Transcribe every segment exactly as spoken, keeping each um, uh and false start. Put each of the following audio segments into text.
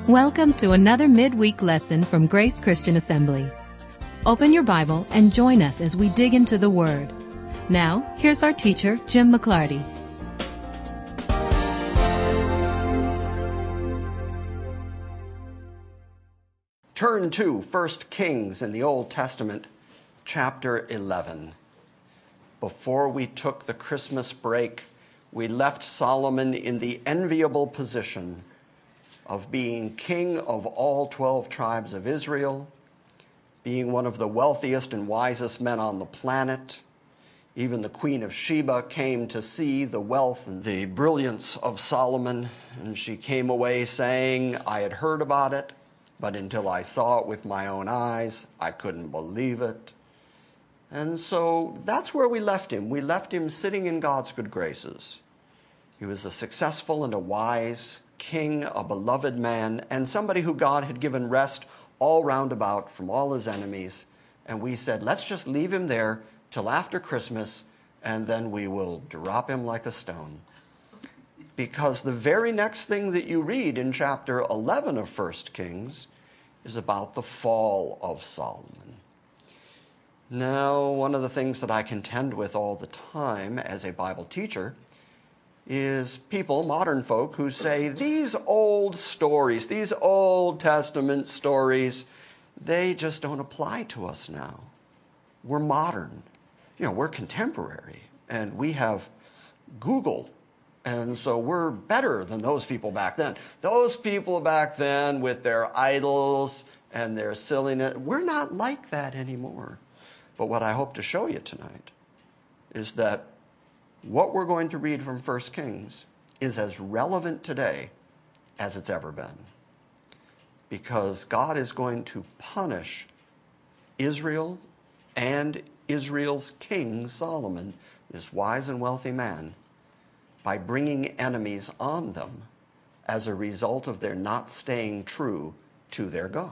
Welcome to another midweek lesson from Grace Christian Assembly. Open your Bible and join us as we dig into the Word. Now, here's our teacher, Jim McClarty. Turn to First Kings in the Old Testament, chapter eleven. Before we took the Christmas break, we left Solomon in the enviable position of being king of all twelve tribes of Israel, being one of the wealthiest and wisest men on the planet. Even the Queen of Sheba came to see the wealth and the brilliance of Solomon, and she came away saying, I had heard about it, but until I saw it with my own eyes, I couldn't believe it. And so that's where we left him. We left him sitting in God's good graces. He was a successful and a wise king, a beloved man, and somebody who God had given rest all round about from all his enemies. And we said, let's just leave him there till after Christmas, and then we will drop him like a stone. Because the very next thing that you read in chapter eleven of First Kings is about the fall of Solomon. Now, one of the things that I contend with all the time as a Bible teacher is people, modern folk, who say these old stories, these Old Testament stories, they just don't apply to us now. We're modern. You know, we're contemporary, and we have Google. And so we're better than those people back then. Those people back then with their idols and their silliness, we're not like that anymore. But what I hope to show you tonight is that what we're going to read from First Kings is as relevant today as it's ever been. Because God is going to punish Israel and Israel's king, Solomon, this wise and wealthy man, by bringing enemies on them as a result of their not staying true to their God.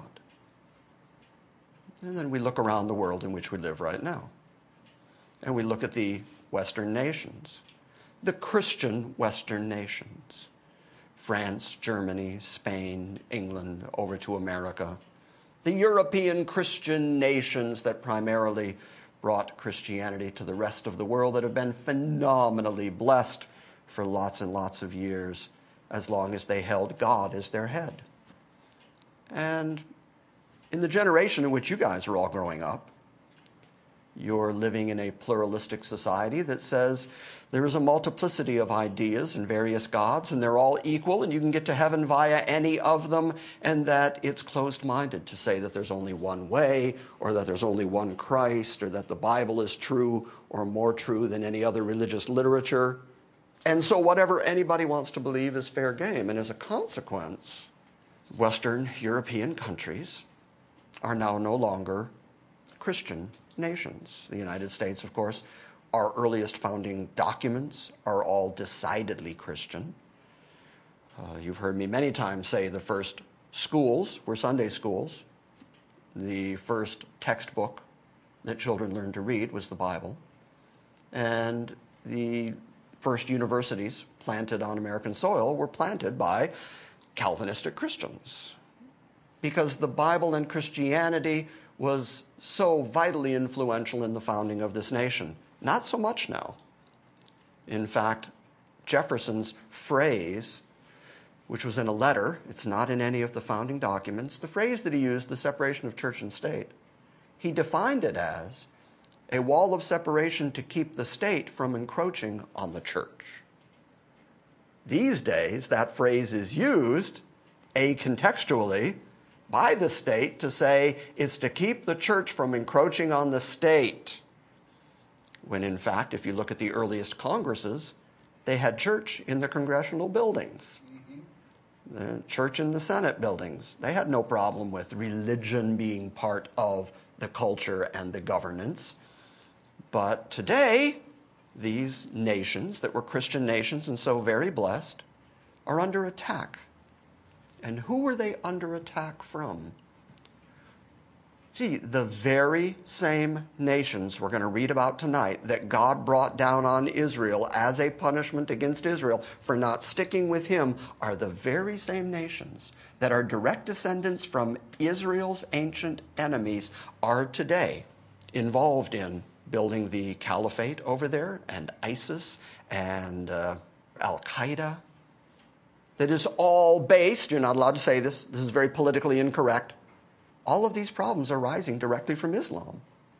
And then we look around the world in which we live right now. And we look at the Western nations, the Christian Western nations, France, Germany, Spain, England, over to America, the European Christian nations that primarily brought Christianity to the rest of the world that have been phenomenally blessed for lots and lots of years, as long as they held God as their head. And in the generation in which you guys are all growing up, you're living in a pluralistic society that says there is a multiplicity of ideas and various gods, and they're all equal, and you can get to heaven via any of them, and that it's closed-minded to say that there's only one way, or that there's only one Christ, or that the Bible is true or more true than any other religious literature. And so whatever anybody wants to believe is fair game. And as a consequence, Western European countries are now no longer Christian nations. The United States, of course, our earliest founding documents are all decidedly Christian. Uh, you've heard me many times say the first schools were Sunday schools. The first textbook that children learned to read was the Bible. And the first universities planted on American soil were planted by Calvinistic Christians, because the Bible and Christianity was so vitally influential in the founding of this nation. Not so much now. In fact, Jefferson's phrase, which was in a letter, it's not in any of the founding documents, the phrase that he used, the separation of church and state, he defined it as a wall of separation to keep the state from encroaching on the church. These days, that phrase is used acontextually by the state to say it's to keep the church from encroaching on the state. When in fact, if you look at the earliest Congresses, they had church in the congressional buildings. Mm-hmm. The church in the Senate buildings. They had no problem with religion being part of the culture and the governance. But today, these nations that were Christian nations and so very blessed are under attack. And who were they under attack from? Gee, the very same nations we're going to read about tonight that God brought down on Israel as a punishment against Israel for not sticking with him are the very same nations that are direct descendants from Israel's ancient enemies are today involved in building the caliphate over there and ISIS and uh, Al-Qaeda. That is all based, you're not allowed to say this, this is very politically incorrect. All of these problems are rising directly from Islam.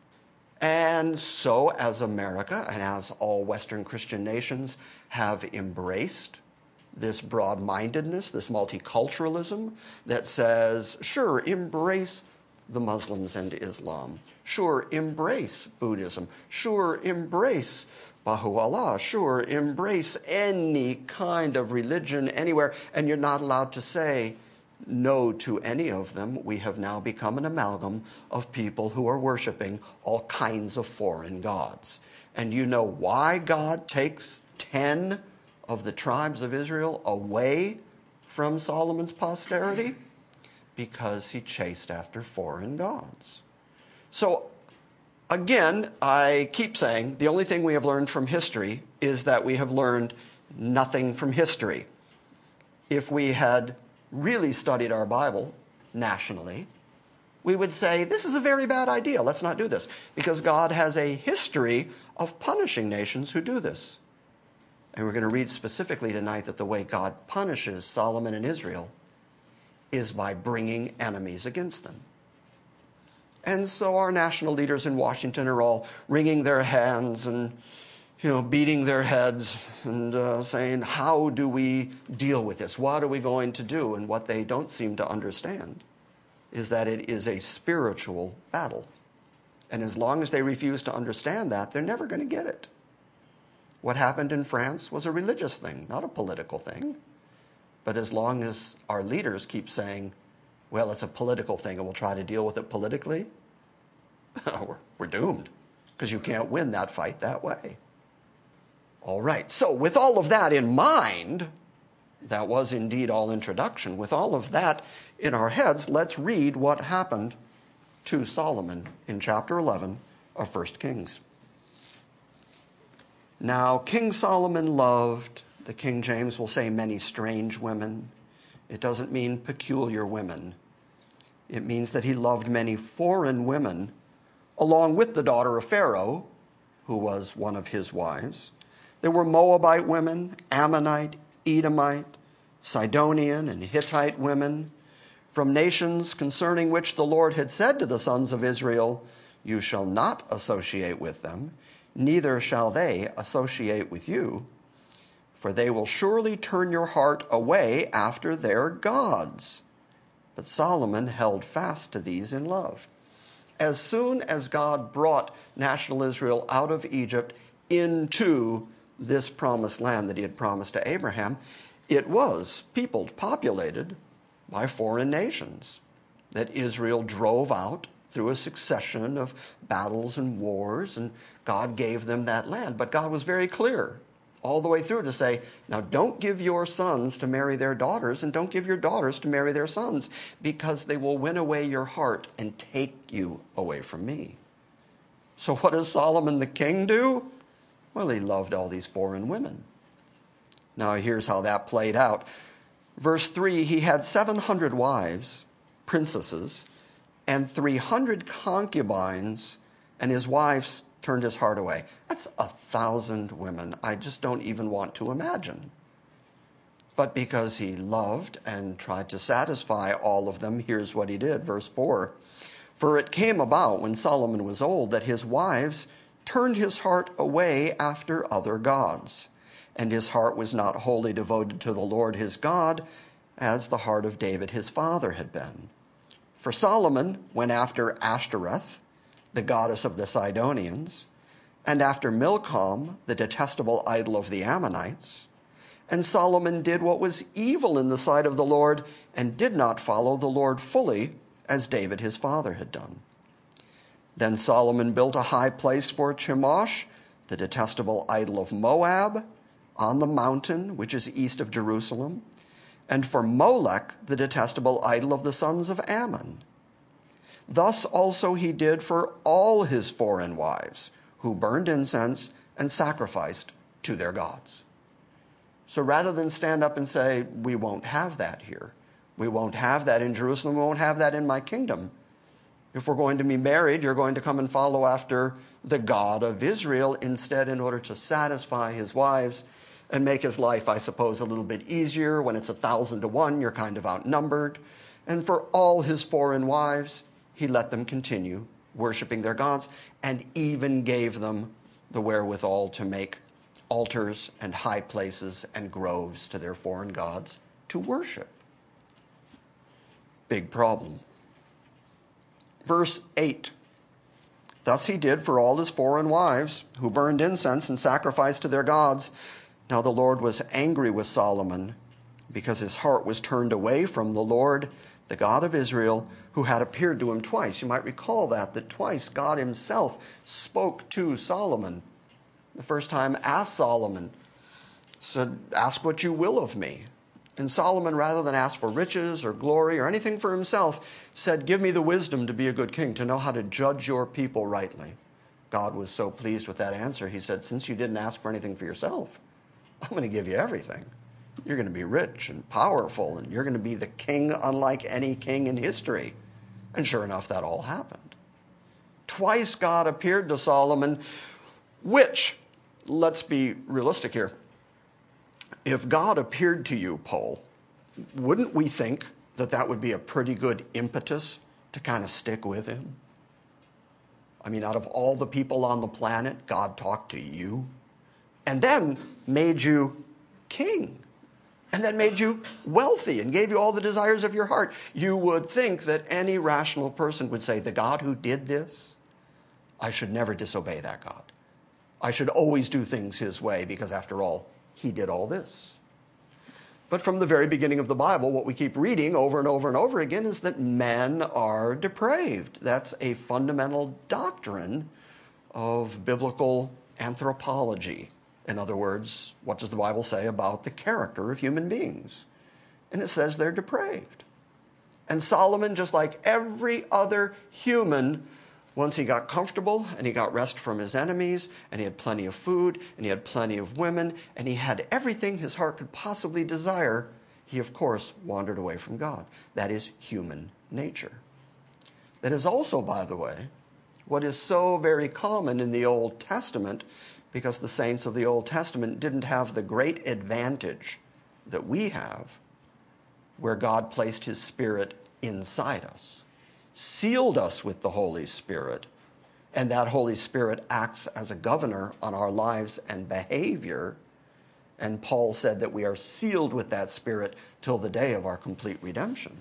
And so as America and as all Western Christian nations have embraced this broad-mindedness, this multiculturalism that says, sure, embrace the Muslims and Islam. Sure, embrace Buddhism. Sure, embrace Baha'u'llah. Sure, embrace any kind of religion anywhere. And you're not allowed to say no to any of them. We have now become an amalgam of people who are worshiping all kinds of foreign gods. And you know why God takes ten of the tribes of Israel away from Solomon's posterity? Because he chased after foreign gods. So again, I keep saying the only thing we have learned from history is that we have learned nothing from history. If we had really studied our Bible nationally, we would say, this is a very bad idea. Let's not do this. Because God has a history of punishing nations who do this. And we're going to read specifically tonight that the way God punishes Solomon and Israel is by bringing enemies against them. And so our national leaders in Washington are all wringing their hands and, you know, beating their heads and uh, saying, how do we deal with this? What are we going to do? And what they don't seem to understand is that it is a spiritual battle. And as long as they refuse to understand that, they're never going to get it. What happened in France was a religious thing, not a political thing. But as long as our leaders keep saying, well, it's a political thing and we'll try to deal with it politically, we're, we're doomed, because you can't win that fight that way. All right, so with all of that in mind, that was indeed all introduction. With all of that in our heads, let's read what happened to Solomon in chapter eleven of First Kings. Now, King Solomon loved, the King James will say, many strange women. It doesn't mean peculiar women. It means that he loved many foreign women, along with the daughter of Pharaoh, who was one of his wives. There were Moabite women, Ammonite, Edomite, Sidonian, and Hittite women, from nations concerning which the Lord had said to the sons of Israel, you shall not associate with them, neither shall they associate with you, for they will surely turn your heart away after their gods. But Solomon held fast to these in love. As soon as God brought national Israel out of Egypt into this promised land that he had promised to Abraham, it was peopled, populated by foreign nations that Israel drove out through a succession of battles and wars, and God gave them that land. But God was very clear all the way through to say, now don't give your sons to marry their daughters, and don't give your daughters to marry their sons, because they will win away your heart and take you away from me. So what does Solomon the king do? Well, he loved all these foreign women. Now here's how that played out. Verse three, he had seven hundred wives, princesses, and three hundred concubines, and his wives turned his heart away. That's a thousand women. I just don't even want to imagine. But because he loved and tried to satisfy all of them, here's what he did. Verse four, for it came about when Solomon was old that his wives turned his heart away after other gods, and his heart was not wholly devoted to the Lord his God, as the heart of David his father had been. For Solomon went after Ashtoreth, the goddess of the Sidonians, and after Milcom, the detestable idol of the Ammonites. And Solomon did what was evil in the sight of the Lord, and did not follow the Lord fully, as David his father had done. Then Solomon built a high place for Chemosh, the detestable idol of Moab, on the mountain which is east of Jerusalem, and for Molech, the detestable idol of the sons of Ammon. Thus also he did for all his foreign wives, who burned incense and sacrificed to their gods. So rather than stand up and say, we won't have that here, we won't have that in Jerusalem, we won't have that in my kingdom. If we're going to be married, you're going to come and follow after the God of Israel instead, in order to satisfy his wives and make his life, I suppose, a little bit easier. When it's a thousand to one, you're kind of outnumbered. And for all his foreign wives, he let them continue worshiping their gods, and even gave them the wherewithal to make altars and high places and groves to their foreign gods to worship. Big problem. Verse eight. Thus he did for all his foreign wives, who burned incense and sacrificed to their gods. Now the Lord was angry with Solomon, because his heart was turned away from the Lord, the God of Israel, who had appeared to him twice. You might recall that, that twice God himself spoke to Solomon. The first time asked Solomon, said, ask what you will of me. And Solomon, rather than ask for riches or glory or anything for himself, said, give me the wisdom to be a good king, to know how to judge your people rightly. God was so pleased with that answer, he said, since you didn't ask for anything for yourself, I'm going to give you everything. You're going to be rich and powerful, and you're going to be the king unlike any king in history. And sure enough, that all happened. Twice God appeared to Solomon, which, let's be realistic here, if God appeared to you, Paul, wouldn't we think that that would be a pretty good impetus to kind of stick with him? I mean, out of all the people on the planet, God talked to you and then made you king, and then made you wealthy and gave you all the desires of your heart. You would think that any rational person would say, the God who did this, I should never disobey that God. I should always do things his way, because after all, he did all this. But from the very beginning of the Bible, what we keep reading over and over and over again is that men are depraved. That's a fundamental doctrine of biblical anthropology. In other words, what does the Bible say about the character of human beings? And it says they're depraved. And Solomon, just like every other human, once he got comfortable and he got rest from his enemies, and he had plenty of food, and he had plenty of women, and he had everything his heart could possibly desire, he, of course, wandered away from God. That is human nature. That is also, by the way, what is so very common in the Old Testament, because the saints of the Old Testament didn't have the great advantage that we have, where God placed his Spirit inside us, sealed us with the Holy Spirit, and that Holy Spirit acts as a governor on our lives and behavior. And Paul said that we are sealed with that Spirit till the day of our complete redemption.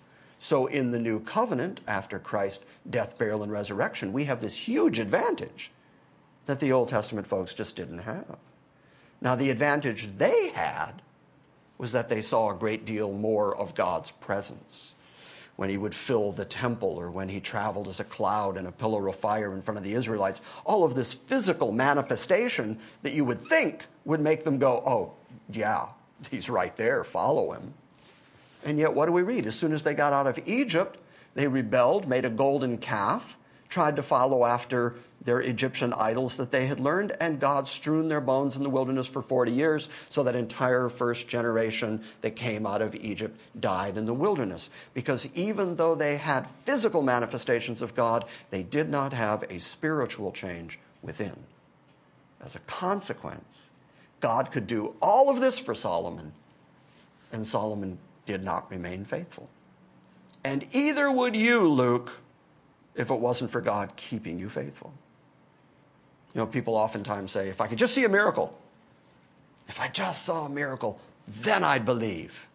So in the new covenant, after Christ's death, burial, and resurrection, we have this huge advantage that the Old Testament folks just didn't have. Now, the advantage they had was that they saw a great deal more of God's presence. When he would fill the temple, or when he traveled as a cloud and a pillar of fire in front of the Israelites, all of this physical manifestation that you would think would make them go, oh, yeah, he's right there, follow him. And yet, what do we read? As soon as they got out of Egypt, they rebelled, made a golden calf, tried to follow after their Egyptian idols that they had learned, and God strewn their bones in the wilderness for forty years, so that entire first generation that came out of Egypt died in the wilderness. Because even though they had physical manifestations of God, they did not have a spiritual change within. As a consequence, God could do all of this for Solomon, and Solomon did not remain faithful. And either would you, Luke, if it wasn't for God keeping you faithful. You know, people oftentimes say, if I could just see a miracle, if I just saw a miracle, then I'd believe.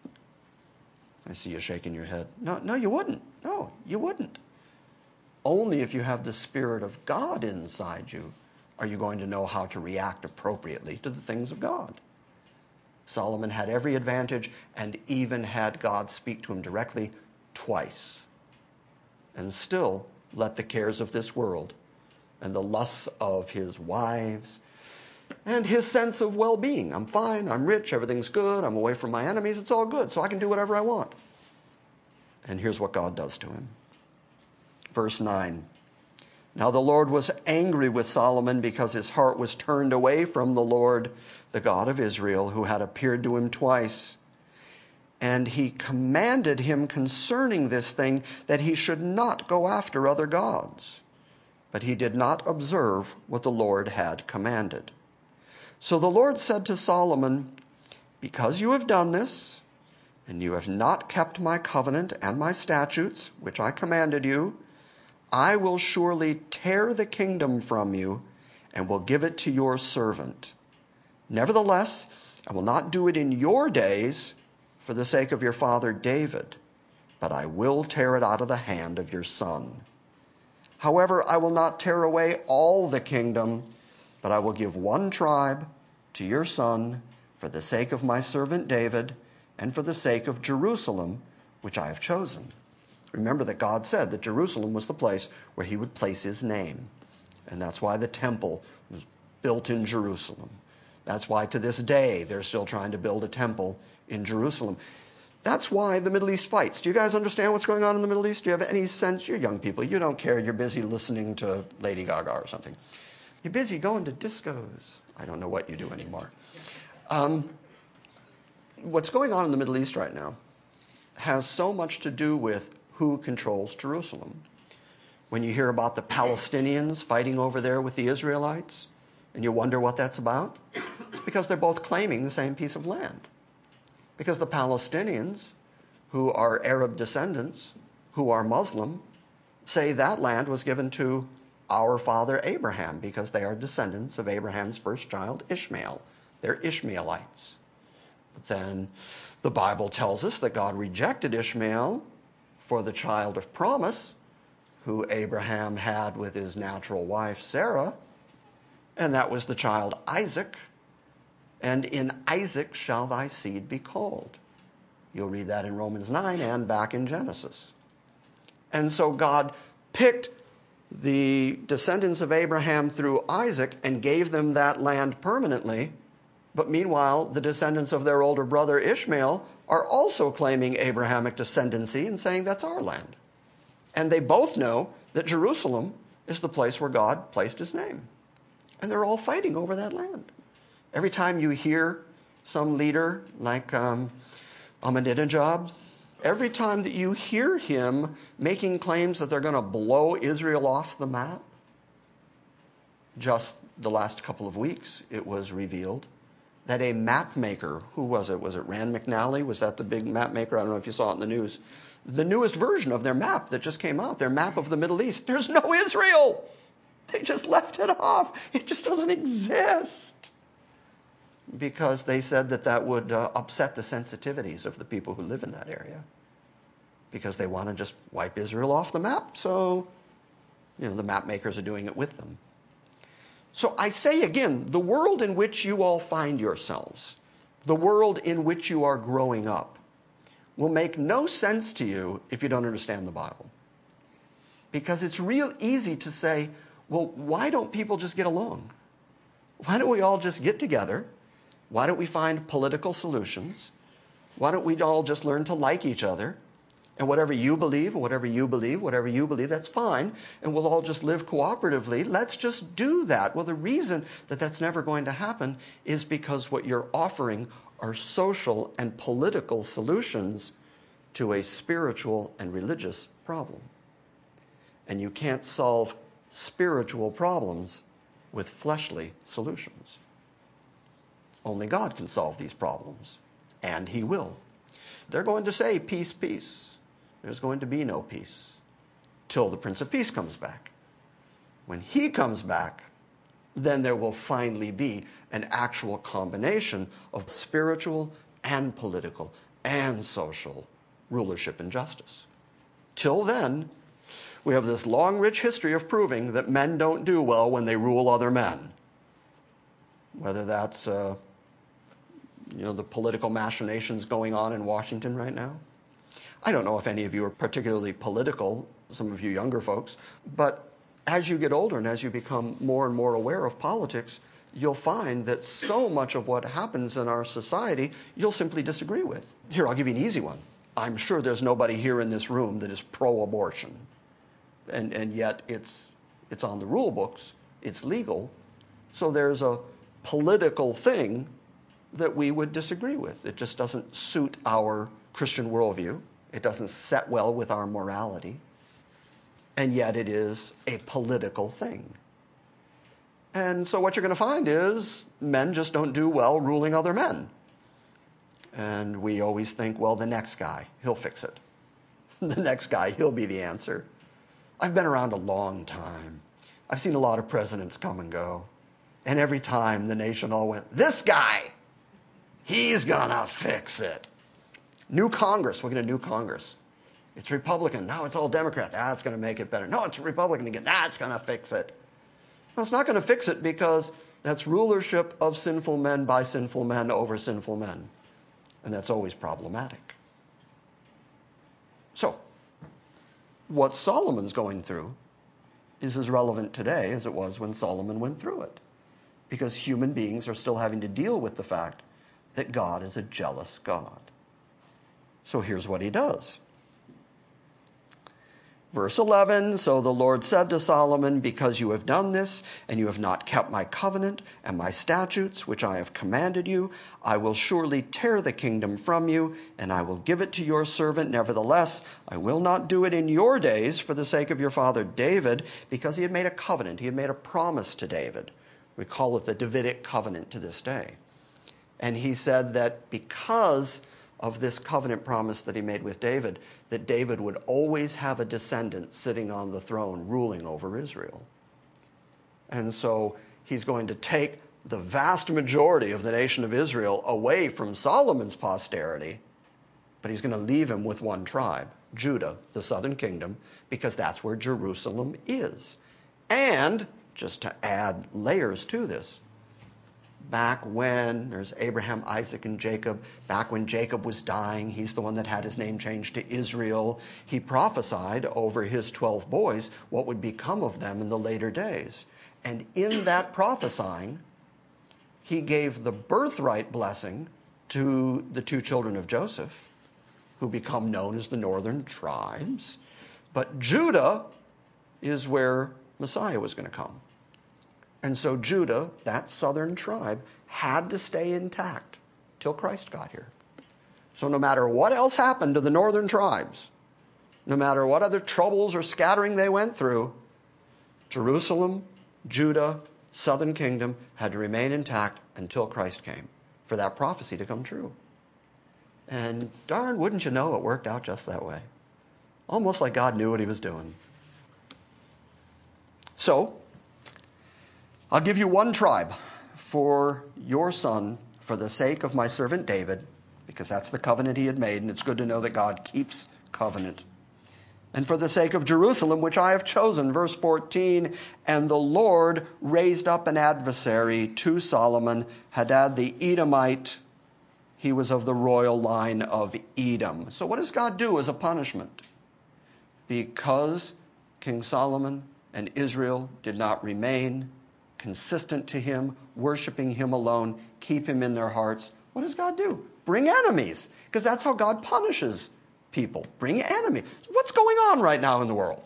I see you shaking your head. No, no, you wouldn't. No, you wouldn't. Only if you have the Spirit of God inside you are you going to know how to react appropriately to the things of God. Solomon had every advantage, and even had God speak to him directly twice, and still let the cares of this world and the lusts of his wives and his sense of well-being. I'm fine, I'm rich, everything's good, I'm away from my enemies, it's all good, so I can do whatever I want. And here's what God does to him. Verse nine. Now the Lord was angry with Solomon because his heart was turned away from the Lord, the God of Israel, who had appeared to him twice. And he commanded him concerning this thing that he should not go after other gods. But he did not observe what the Lord had commanded. So the Lord said to Solomon, because you have done this, and you have not kept my covenant and my statutes, which I commanded you, I will surely tear the kingdom from you and will give it to your servant. Nevertheless, I will not do it in your days for the sake of your father David, but I will tear it out of the hand of your son. However, I will not tear away all the kingdom, but I will give one tribe to your son for the sake of my servant David and for the sake of Jerusalem, which I have chosen. Remember that God said that Jerusalem was the place where he would place his name. And that's why the temple was built in Jerusalem. That's why to this day they're still trying to build a temple in Jerusalem. That's why the Middle East fights. Do you guys understand what's going on in the Middle East? Do you have any sense? You're young people. You don't care. You're busy listening to Lady Gaga or something. You're busy going to discos. I don't know what you do anymore. Um, what's going on in the Middle East right now has so much to do with who controls Jerusalem. When you hear about the Palestinians fighting over there with the Israelites, and you wonder what that's about, it's because they're both claiming the same piece of land. Because the Palestinians, who are Arab descendants, who are Muslim, say that land was given to our father Abraham because they are descendants of Abraham's first child, Ishmael. They're Ishmaelites. But then the Bible tells us that God rejected Ishmael for the child of promise, who Abraham had with his natural wife, Sarah, and that was the child Isaac. And in Isaac shall thy seed be called. You'll read that in Romans nine and back in Genesis. And so God picked the descendants of Abraham through Isaac and gave them that land permanently. But meanwhile, the descendants of their older brother Ishmael are also claiming Abrahamic descendancy and saying that's our land. And they both know that Jerusalem is the place where God placed his name. And they're all fighting over that land. Every time you hear some leader like um, Ahmadinejad, every time that you hear him making claims that they're going to blow Israel off the map, just the last couple of weeks it was revealed that a map maker, who was it? Was it Rand McNally? Was that the big map maker? I don't know if you saw it in the news. The newest version of their map that just came out, their map of the Middle East, there's no Israel. They just left it off. It just doesn't exist. Because they said that that would uh, upset the sensitivities of the people who live in that area. Because they want to just wipe Israel off the map. So, you know, the map makers are doing it with them. So I say again, the world in which you all find yourselves, the world in which you are growing up, will make no sense to you if you don't understand the Bible. Because it's real easy to say, well, why don't people just get along? Why don't we all just get together? Why don't we find political solutions? Why don't we all just learn to like each other? And whatever you believe, whatever you believe, whatever you believe, that's fine. And we'll all just live cooperatively. Let's just do that. Well, the reason that that's never going to happen is because what you're offering are social and political solutions to a spiritual and religious problem. And you can't solve spiritual problems with fleshly solutions. Only God can solve these problems, and he will. They're going to say, peace, peace. There's going to be no peace till the Prince of Peace comes back. When he comes back, then there will finally be an actual combination of spiritual and political and social rulership and justice. Till then, we have this long, rich history of proving that men don't do well when they rule other men. Whether that's uh, you know, the political machinations going on in Washington right now. I don't know if any of you are particularly political, some of you younger folks, but as you get older and as you become more and more aware of politics, you'll find that so much of what happens in our society you'll simply disagree with. Here, I'll give you an easy one. I'm sure there's nobody here in this room that is pro-abortion. and, and yet it's, it's on the rule books, it's legal. So there's a political thing that we would disagree with. It just doesn't suit our Christian worldview. It doesn't set well with our morality. And yet it is a political thing. And so what you're going to find is men just don't do well ruling other men. And we always think, well, the next guy, he'll fix it. The next guy, he'll be the answer. I've been around a long time. I've seen a lot of presidents come and go. And every time the nation all went, this guy, he's gonna fix it. New Congress, we're gonna new Congress. It's Republican, now it's all Democrat. That's gonna make it better. No, it's Republican again. That's gonna fix it. No, it's not gonna fix it because that's rulership of sinful men by sinful men over sinful men. And that's always problematic. So, what Solomon's going through is as relevant today as it was when Solomon went through it. Because human beings are still having to deal with the fact that God is a jealous God. So here's what he does. Verse eleven, so the Lord said to Solomon, because you have done this, and you have not kept my covenant and my statutes, which I have commanded you, I will surely tear the kingdom from you, and I will give it to your servant. Nevertheless, I will not do it in your days for the sake of your father David, because he had made a covenant. He had made a promise to David. We call it the Davidic covenant to this day. And he said that because of this covenant promise that he made with David, that David would always have a descendant sitting on the throne ruling over Israel. And so he's going to take the vast majority of the nation of Israel away from Solomon's posterity, but he's going to leave him with one tribe, Judah, the southern kingdom, because that's where Jerusalem is. And, just to add layers to this, back when there's Abraham, Isaac, and Jacob, back when Jacob was dying, he's the one that had his name changed to Israel. He prophesied over his twelve boys what would become of them in the later days. And in that prophesying, he gave the birthright blessing to the two children of Joseph, who become known as the northern tribes. But Judah is where Messiah was going to come. And so Judah, that southern tribe, had to stay intact till Christ got here. So no matter what else happened to the northern tribes, no matter what other troubles or scattering they went through, Jerusalem, Judah, southern kingdom had to remain intact until Christ came for that prophecy to come true. And darn, wouldn't you know, it worked out just that way. Almost like God knew what he was doing. So, I'll give you one tribe for your son for the sake of my servant David, because that's the covenant he had made, and it's good to know that God keeps covenant. And for the sake of Jerusalem, which I have chosen, verse fourteen, and the Lord raised up an adversary to Solomon, Hadad the Edomite. He was of the royal line of Edom. So what does God do as a punishment? Because King Solomon and Israel did not remain consistent to him, worshiping him alone, keep him in their hearts, what does God do? Bring enemies, because that's how God punishes people. Bring enemies. What's going on right now in the world?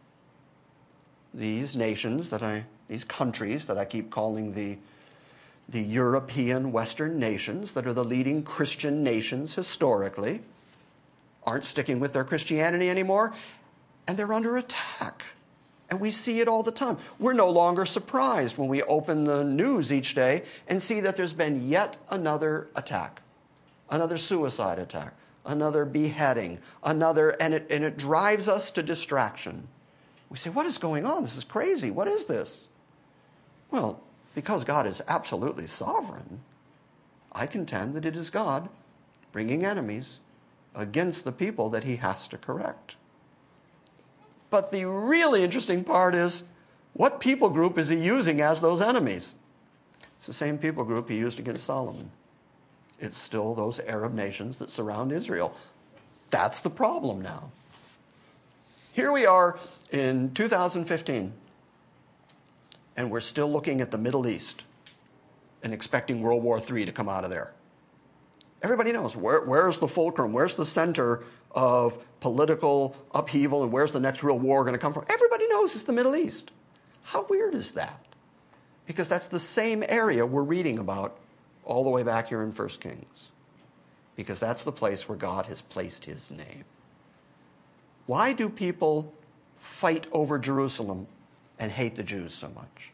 These nations that I, these countries that I keep calling the, the European Western nations, that are the leading Christian nations historically, aren't sticking with their Christianity anymore, and they're under attack. And we see it all the time. We're no longer surprised when we open the news each day and see that there's been yet another attack, another suicide attack, another beheading, another, and it, and it drives us to distraction. We say, what is going on? This is crazy. What is this? Well, because God is absolutely sovereign, I contend that it is God bringing enemies against the people that he has to correct. But the really interesting part is, what people group is he using as those enemies? It's the same people group he used against Solomon. It's still those Arab nations that surround Israel. That's the problem now. Here we are in two thousand fifteen, and we're still looking at the Middle East and expecting World War Three to come out of there. Everybody knows, where, where's the fulcrum? Where's the center of political upheaval and where's the next real war going to come from? Everybody knows it's the Middle East. How weird is that? Because that's the same area we're reading about all the way back here in First Kings. Because that's the place where God has placed his name. Why do people fight over Jerusalem and hate the Jews so much?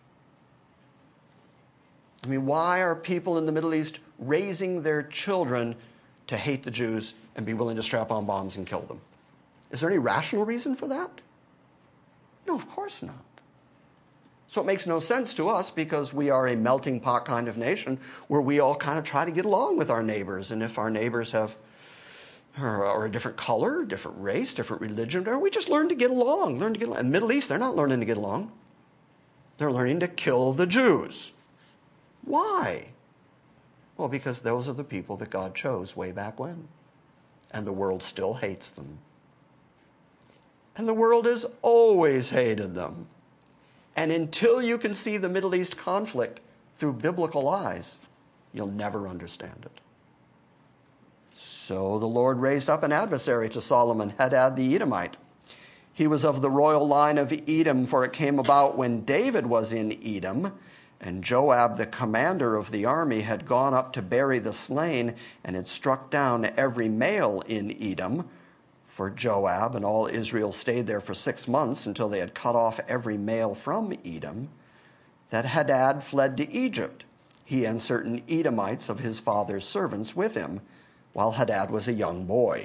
I mean, why are people in the Middle East raising their children to hate the Jews and be willing to strap on bombs and kill them? Is there any rational reason for that? No, of course not. So it makes no sense to us because we are a melting pot kind of nation where we all kind of try to get along with our neighbors. And if our neighbors have are, are a different color, different race, different religion, we just learn to get along, learn to get along. In the Middle East, they're not learning to get along. They're learning to kill the Jews. Why? Well, because those are the people that God chose way back when. And the world still hates them. And the world has always hated them. And until you can see the Middle East conflict through biblical eyes, you'll never understand it. So the Lord raised up an adversary to Solomon, Hadad the Edomite. He was of the royal line of Edom, for it came about when David was in Edom, and Joab, the commander of the army, had gone up to bury the slain and had struck down every male in Edom. For Joab and all Israel stayed there for six months until they had cut off every male from Edom, that Hadad fled to Egypt, he and certain Edomites of his father's servants with him, while Hadad was a young boy.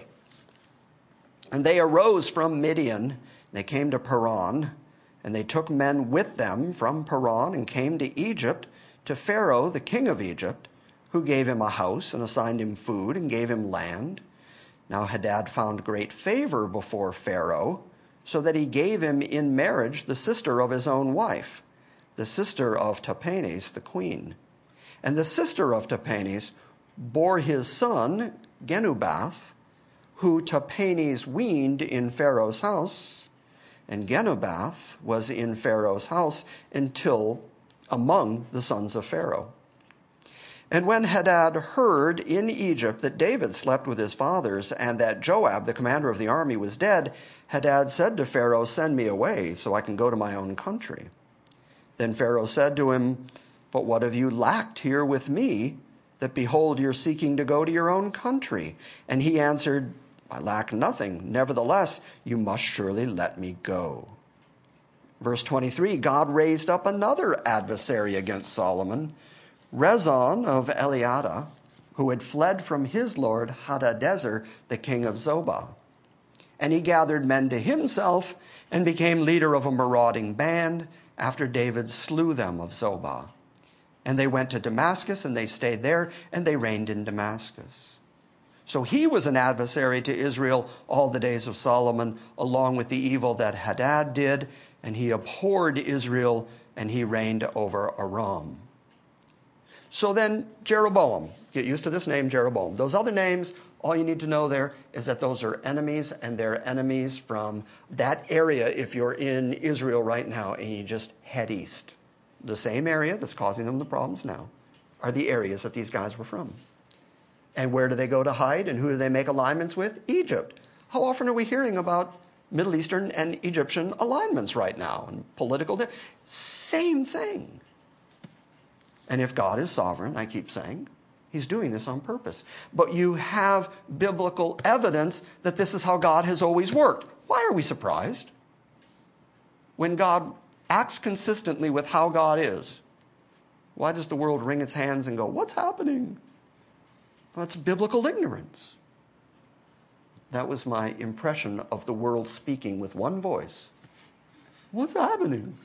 And they arose from Midian, they came to Paran, and they took men with them from Paran and came to Egypt, to Pharaoh, the king of Egypt, who gave him a house and assigned him food and gave him land. Now Hadad found great favor before Pharaoh, so that he gave him in marriage the sister of his own wife, the sister of Tahpenes, the queen. And the sister of Tahpenes bore his son, Genubath, who Tahpenes weaned in Pharaoh's house. And Genubath was in Pharaoh's house until among the sons of Pharaoh. And when Hadad heard in Egypt that David slept with his fathers and that Joab, the commander of the army, was dead, Hadad said to Pharaoh, "Send me away so I can go to my own country." Then Pharaoh said to him, "But what have you lacked here with me, that behold, you're seeking to go to your own country?" And he answered, "I lack nothing. Nevertheless, you must surely let me go." Verse twenty-three, God raised up another adversary against Solomon, Rezon of Eliada, who had fled from his lord Hadadezer, the king of Zobah. And he gathered men to himself and became leader of a marauding band after David slew them of Zobah. And they went to Damascus, and they stayed there, and they reigned in Damascus. So he was an adversary to Israel all the days of Solomon, along with the evil that Hadad did, and he abhorred Israel, and he reigned over Aram. So then Jeroboam, get used to this name, Jeroboam. Those other names, all you need to know there is that those are enemies, and they're enemies from that area if you're in Israel right now and you just head east. The same area that's causing them the problems now are the areas that these guys were from. And where do they go to hide, and who do they make alignments with? Egypt. How often are we hearing about Middle Eastern and Egyptian alignments right now and political? Same thing. And if God is sovereign, I keep saying, he's doing this on purpose. But you have biblical evidence that this is how God has always worked. Why are we surprised? When God acts consistently with how God is, why does the world wring its hands and go, "What's happening?" Well, that's biblical ignorance. That was my impression of the world speaking with one voice. What's happening?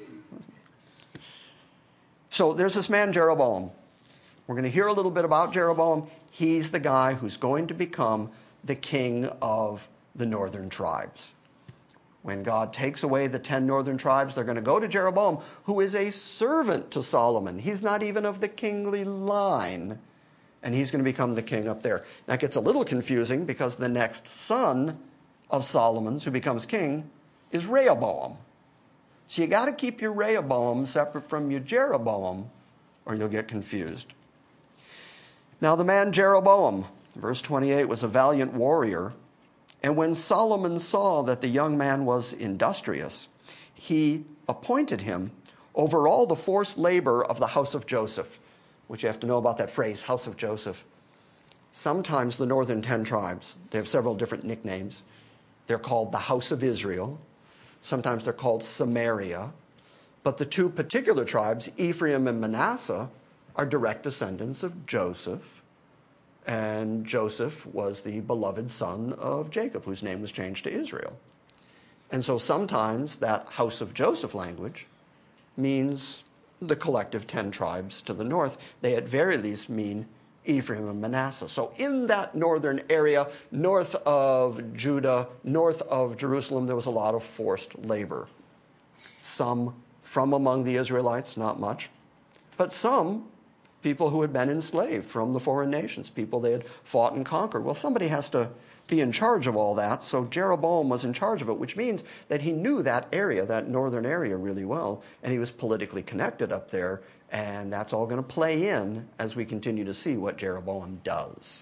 So there's this man, Jeroboam. We're going to hear a little bit about Jeroboam. He's the guy who's going to become the king of the northern tribes. When God takes away the ten northern tribes, they're going to go to Jeroboam, who is a servant to Solomon. He's not even of the kingly line, and he's going to become the king up there. That gets a little confusing because the next son of Solomon's who becomes king is Rehoboam. So you got to keep your Rehoboam separate from your Jeroboam, or you'll get confused. Now the man Jeroboam, verse twenty-eight, was a valiant warrior, And when Solomon saw that the young man was industrious, he appointed him over all the forced labor of the house of Joseph, which you have to know about that phrase, house of Joseph. Sometimes the northern ten tribes, they have several different nicknames. They're called the house of Israel. Sometimes they're called Samaria. But the two particular tribes, Ephraim and Manasseh, are direct descendants of Joseph. And Joseph was the beloved son of Jacob, whose name was changed to Israel. And so sometimes that house of Joseph language means the collective ten tribes to the north. They at very least mean Ephraim and Manasseh. So in that northern area, north of Judah, north of Jerusalem, there was a lot of forced labor. Some from among the Israelites, not much, but some people who had been enslaved from the foreign nations, people they had fought and conquered. Well, somebody has to be in charge of all that, so Jeroboam was in charge of it, which means that he knew that area, that northern area, really well, and he was politically connected up there, and that's all going to play in as we continue to see what Jeroboam does.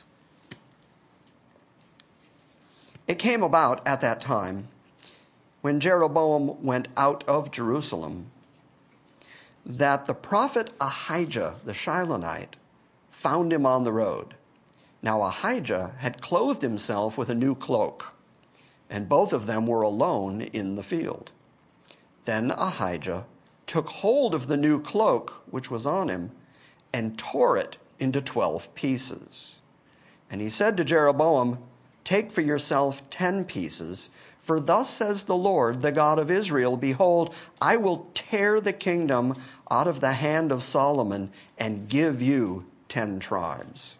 It came about at that time, when Jeroboam went out of Jerusalem, that the prophet Ahijah the Shilonite found him on the road. Now Ahijah had clothed himself with a new cloak, and both of them were alone in the field. Then Ahijah took hold of the new cloak which was on him and tore it into twelve pieces. And he said to Jeroboam, "Take for yourself ten pieces, for thus says the Lord, the God of Israel, behold, I will tear the kingdom out of the hand of Solomon and give you ten tribes.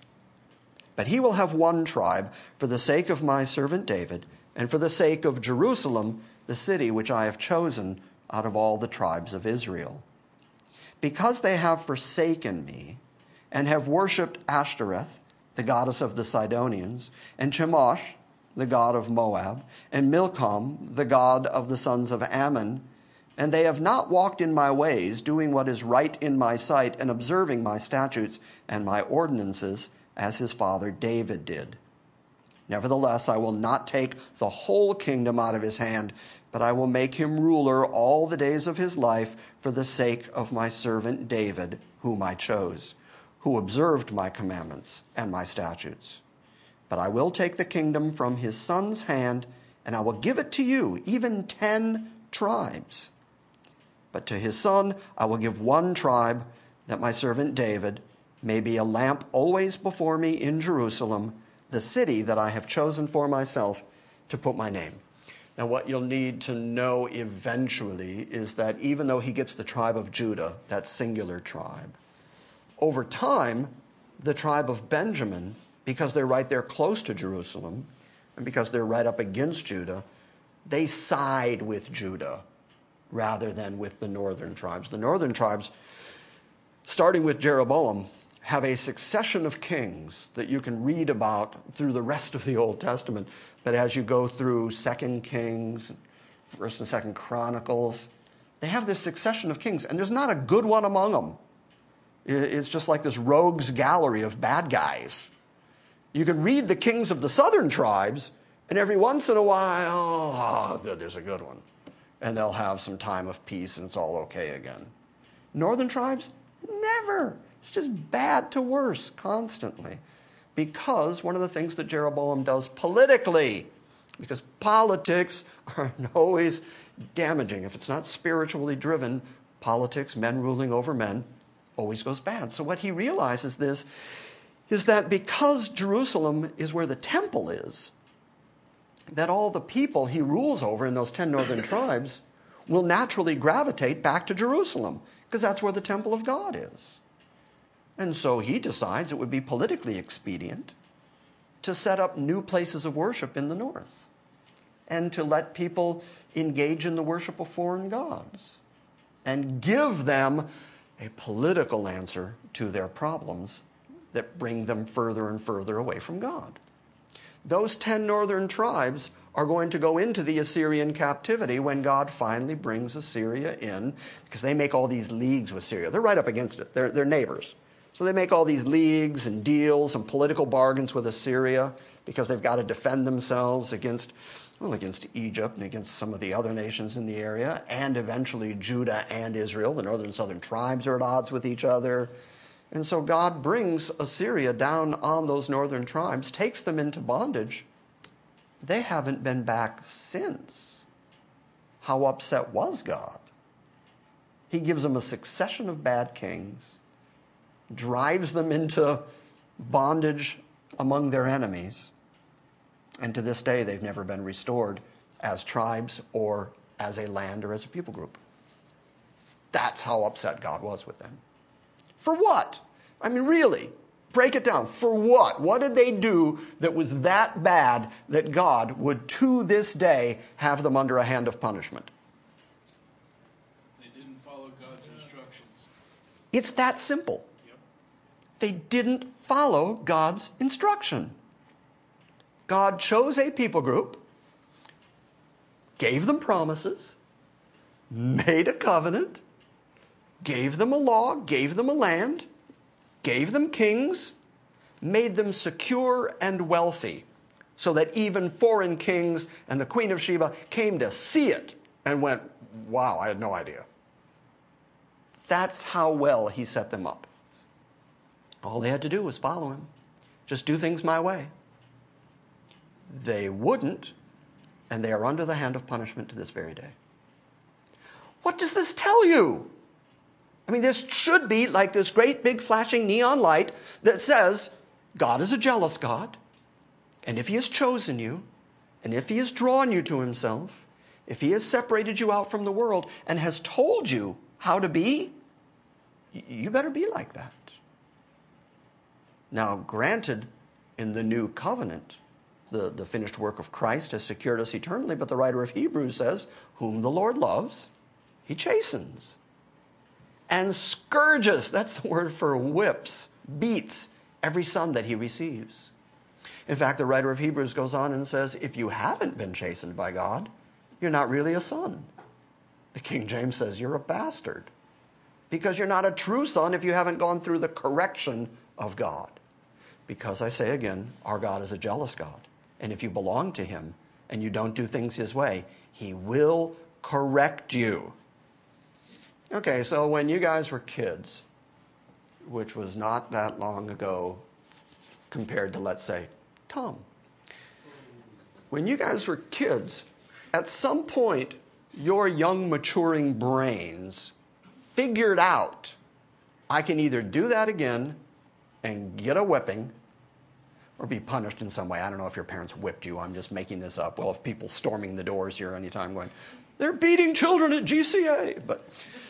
But he will have one tribe for the sake of my servant David, and for the sake of Jerusalem, the city which I have chosen out of all the tribes of Israel. Because they have forsaken me, and have worshipped Ashtoreth, the goddess of the Sidonians, and Chemosh, the god of Moab, and Milcom, the god of the sons of Ammon, and they have not walked in my ways, doing what is right in my sight, and observing my statutes and my ordinances, as his father David did. Nevertheless, I will not take the whole kingdom out of his hand, but I will make him ruler all the days of his life for the sake of my servant David, whom I chose, who observed my commandments and my statutes. But I will take the kingdom from his son's hand, and I will give it to you, even ten tribes. But to his son I will give one tribe, that my servant David may be a lamp always before me in Jerusalem, the city that I have chosen for myself to put my name." Now, what you'll need to know eventually is that even though he gets the tribe of Judah, that singular tribe, over time, the tribe of Benjamin, because they're right there close to Jerusalem, and because they're right up against Judah, they side with Judah rather than with the northern tribes. The northern tribes, starting with Jeroboam, have a succession of kings that you can read about through the rest of the Old Testament. But as you go through Second Kings, First and Second Chronicles, they have this succession of kings, and there's not a good one among them. It's just like this rogues gallery of bad guys. You can read the kings of the southern tribes, and every once in a while, oh, good, there's a good one. And they'll have some time of peace, and it's all okay again. Northern tribes, never. It's just bad to worse constantly. Because one of the things that Jeroboam does politically, because politics are always damaging. If it's not spiritually driven, politics, men ruling over men, always goes bad. So what he realizes this is that because Jerusalem is where the temple is, that all the people he rules over in those ten northern tribes will naturally gravitate back to Jerusalem, because that's where the temple of God is. And so he decides it would be politically expedient to set up new places of worship in the north and to let people engage in the worship of foreign gods and give them a political answer to their problems that bring them further and further away from God. Those ten northern tribes are going to go into the Assyrian captivity when God finally brings Assyria in, because they make all these leagues with Syria. They're right up against it. They're, they're neighbors. So they make all these leagues and deals and political bargains with Assyria because they've got to defend themselves against, well, against Egypt and against some of the other nations in the area, and eventually Judah and Israel. The northern and southern tribes are at odds with each other. And so God brings Assyria down on those northern tribes, takes them into bondage. They haven't been back since. How upset was God? He gives them a succession of bad kings, drives them into bondage among their enemies, and to this day they've never been restored as tribes or as a land or as a people group. That's how upset God was with them. For what? I mean, really, break it down. For what? What did they do that was that bad that God would to this day have them under a hand of punishment? They didn't follow God's instructions. It's that simple. Yep. They didn't follow God's instruction. God chose a people group, gave them promises, made a covenant, gave them a law, gave them a land, gave them kings, made them secure and wealthy, so that even foreign kings and the Queen of Sheba came to see it and went, wow, I had no idea. That's how well he set them up. All they had to do was follow him. Just do things my way. They wouldn't, and they are under the hand of punishment to this very day. What does this tell you? I mean, this should be like this great big flashing neon light that says, God is a jealous God, and if he has chosen you, and if he has drawn you to himself, if he has separated you out from the world and has told you how to be, you better be like that. Now, granted, in the new covenant, the, the finished work of Christ has secured us eternally, but the writer of Hebrews says, whom the Lord loves, he chastens. And scourges, that's the word for whips, beats every son that he receives. In fact, the writer of Hebrews goes on and says, if you haven't been chastened by God, you're not really a son. The King James says you're a bastard, because you're not a true son if you haven't gone through the correction of God. Because I say again, our God is a jealous God. And if you belong to him and you don't do things his way, he will correct you. Okay, so when you guys were kids, which was not that long ago compared to, let's say, Tom. When you guys were kids, at some point, your young maturing brains figured out, I can either do that again and get a whipping or be punished in some way. I don't know if your parents whipped you. I'm just making this up. Well, if people storming the doors here anytime going, they're beating children at G C A. But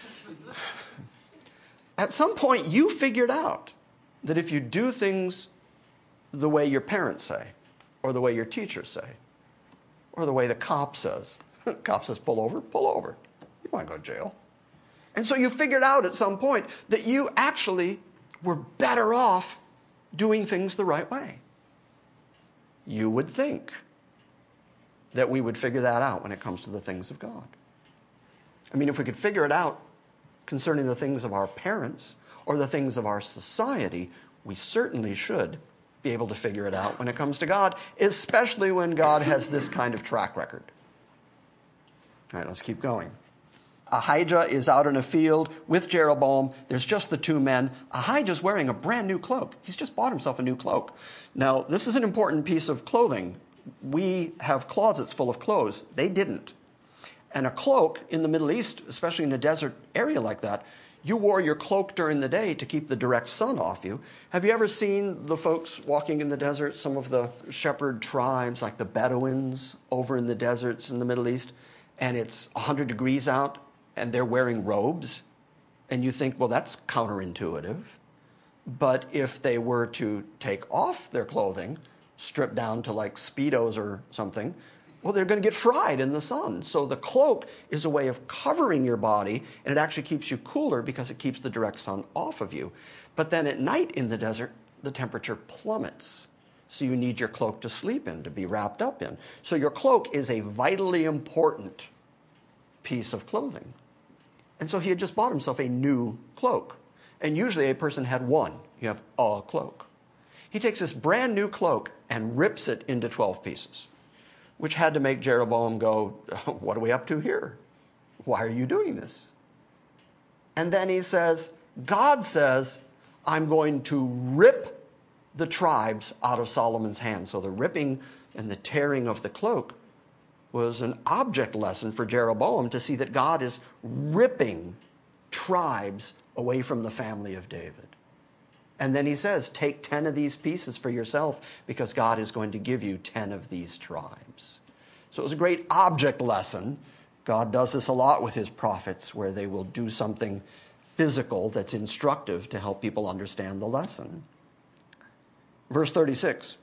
at some point, you figured out that if you do things the way your parents say, or the way your teachers say, or the way the cop says, cop says, pull over, pull over. You want to go to jail. And so you figured out at some point that you actually were better off doing things the right way. You would think that we would figure that out when it comes to the things of God. I mean, if we could figure it out concerning the things of our parents or the things of our society, we certainly should be able to figure it out when it comes to God, especially when God has this kind of track record. All right, let's keep going. Ahijah is out in a field with Jeroboam. There's just the two men. Ahijah's wearing a brand new cloak. He's just bought himself a new cloak. Now, this is an important piece of clothing. We have closets full of clothes. They didn't. And a cloak in the Middle East, especially in a desert area like that, you wore your cloak during the day to keep the direct sun off you. Have you ever seen the folks walking in the desert, some of the shepherd tribes, like the Bedouins over in the deserts in the Middle East, and it's one hundred degrees out, and they're wearing robes? And you think, well, that's counterintuitive. But if they were to take off their clothing, strip down to like Speedos or something, well, they're going to get fried in the sun. So the cloak is a way of covering your body, and it actually keeps you cooler because it keeps the direct sun off of you. But then at night in the desert, the temperature plummets. So you need your cloak to sleep in, to be wrapped up in. So your cloak is a vitally important piece of clothing. And so he had just bought himself a new cloak. And usually a person had one. You have a cloak. He takes this brand new cloak and rips it into twelve pieces, which had to make Jeroboam go, what are we up to here? Why are you doing this? And then he says, God says, I'm going to rip the tribes out of Solomon's hand. So the ripping and the tearing of the cloak was an object lesson for Jeroboam to see that God is ripping tribes away from the family of David. And then he says, take ten of these pieces for yourself because God is going to give you ten of these tribes. So it was a great object lesson. God does this a lot with his prophets where they will do something physical that's instructive to help people understand the lesson. Verse thirty-six.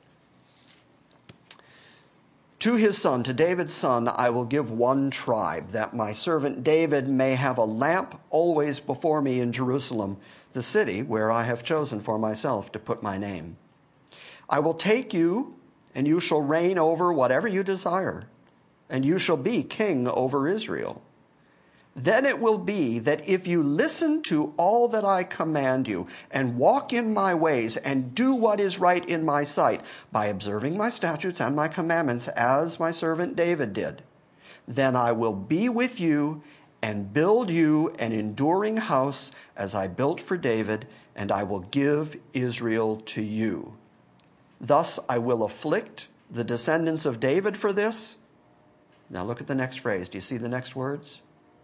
To his son, to David's son, I will give one tribe, that my servant David may have a lamp always before me in Jerusalem, the city where I have chosen for myself to put my name. I will take you, and you shall reign over whatever you desire, and you shall be king over Israel. Then it will be that if you listen to all that I command you and walk in my ways and do what is right in my sight by observing my statutes and my commandments as my servant David did, then I will be with you and build you an enduring house as I built for David, and I will give Israel to you. Thus I will afflict the descendants of David for this. Now look at the next phrase. Do you see the next words?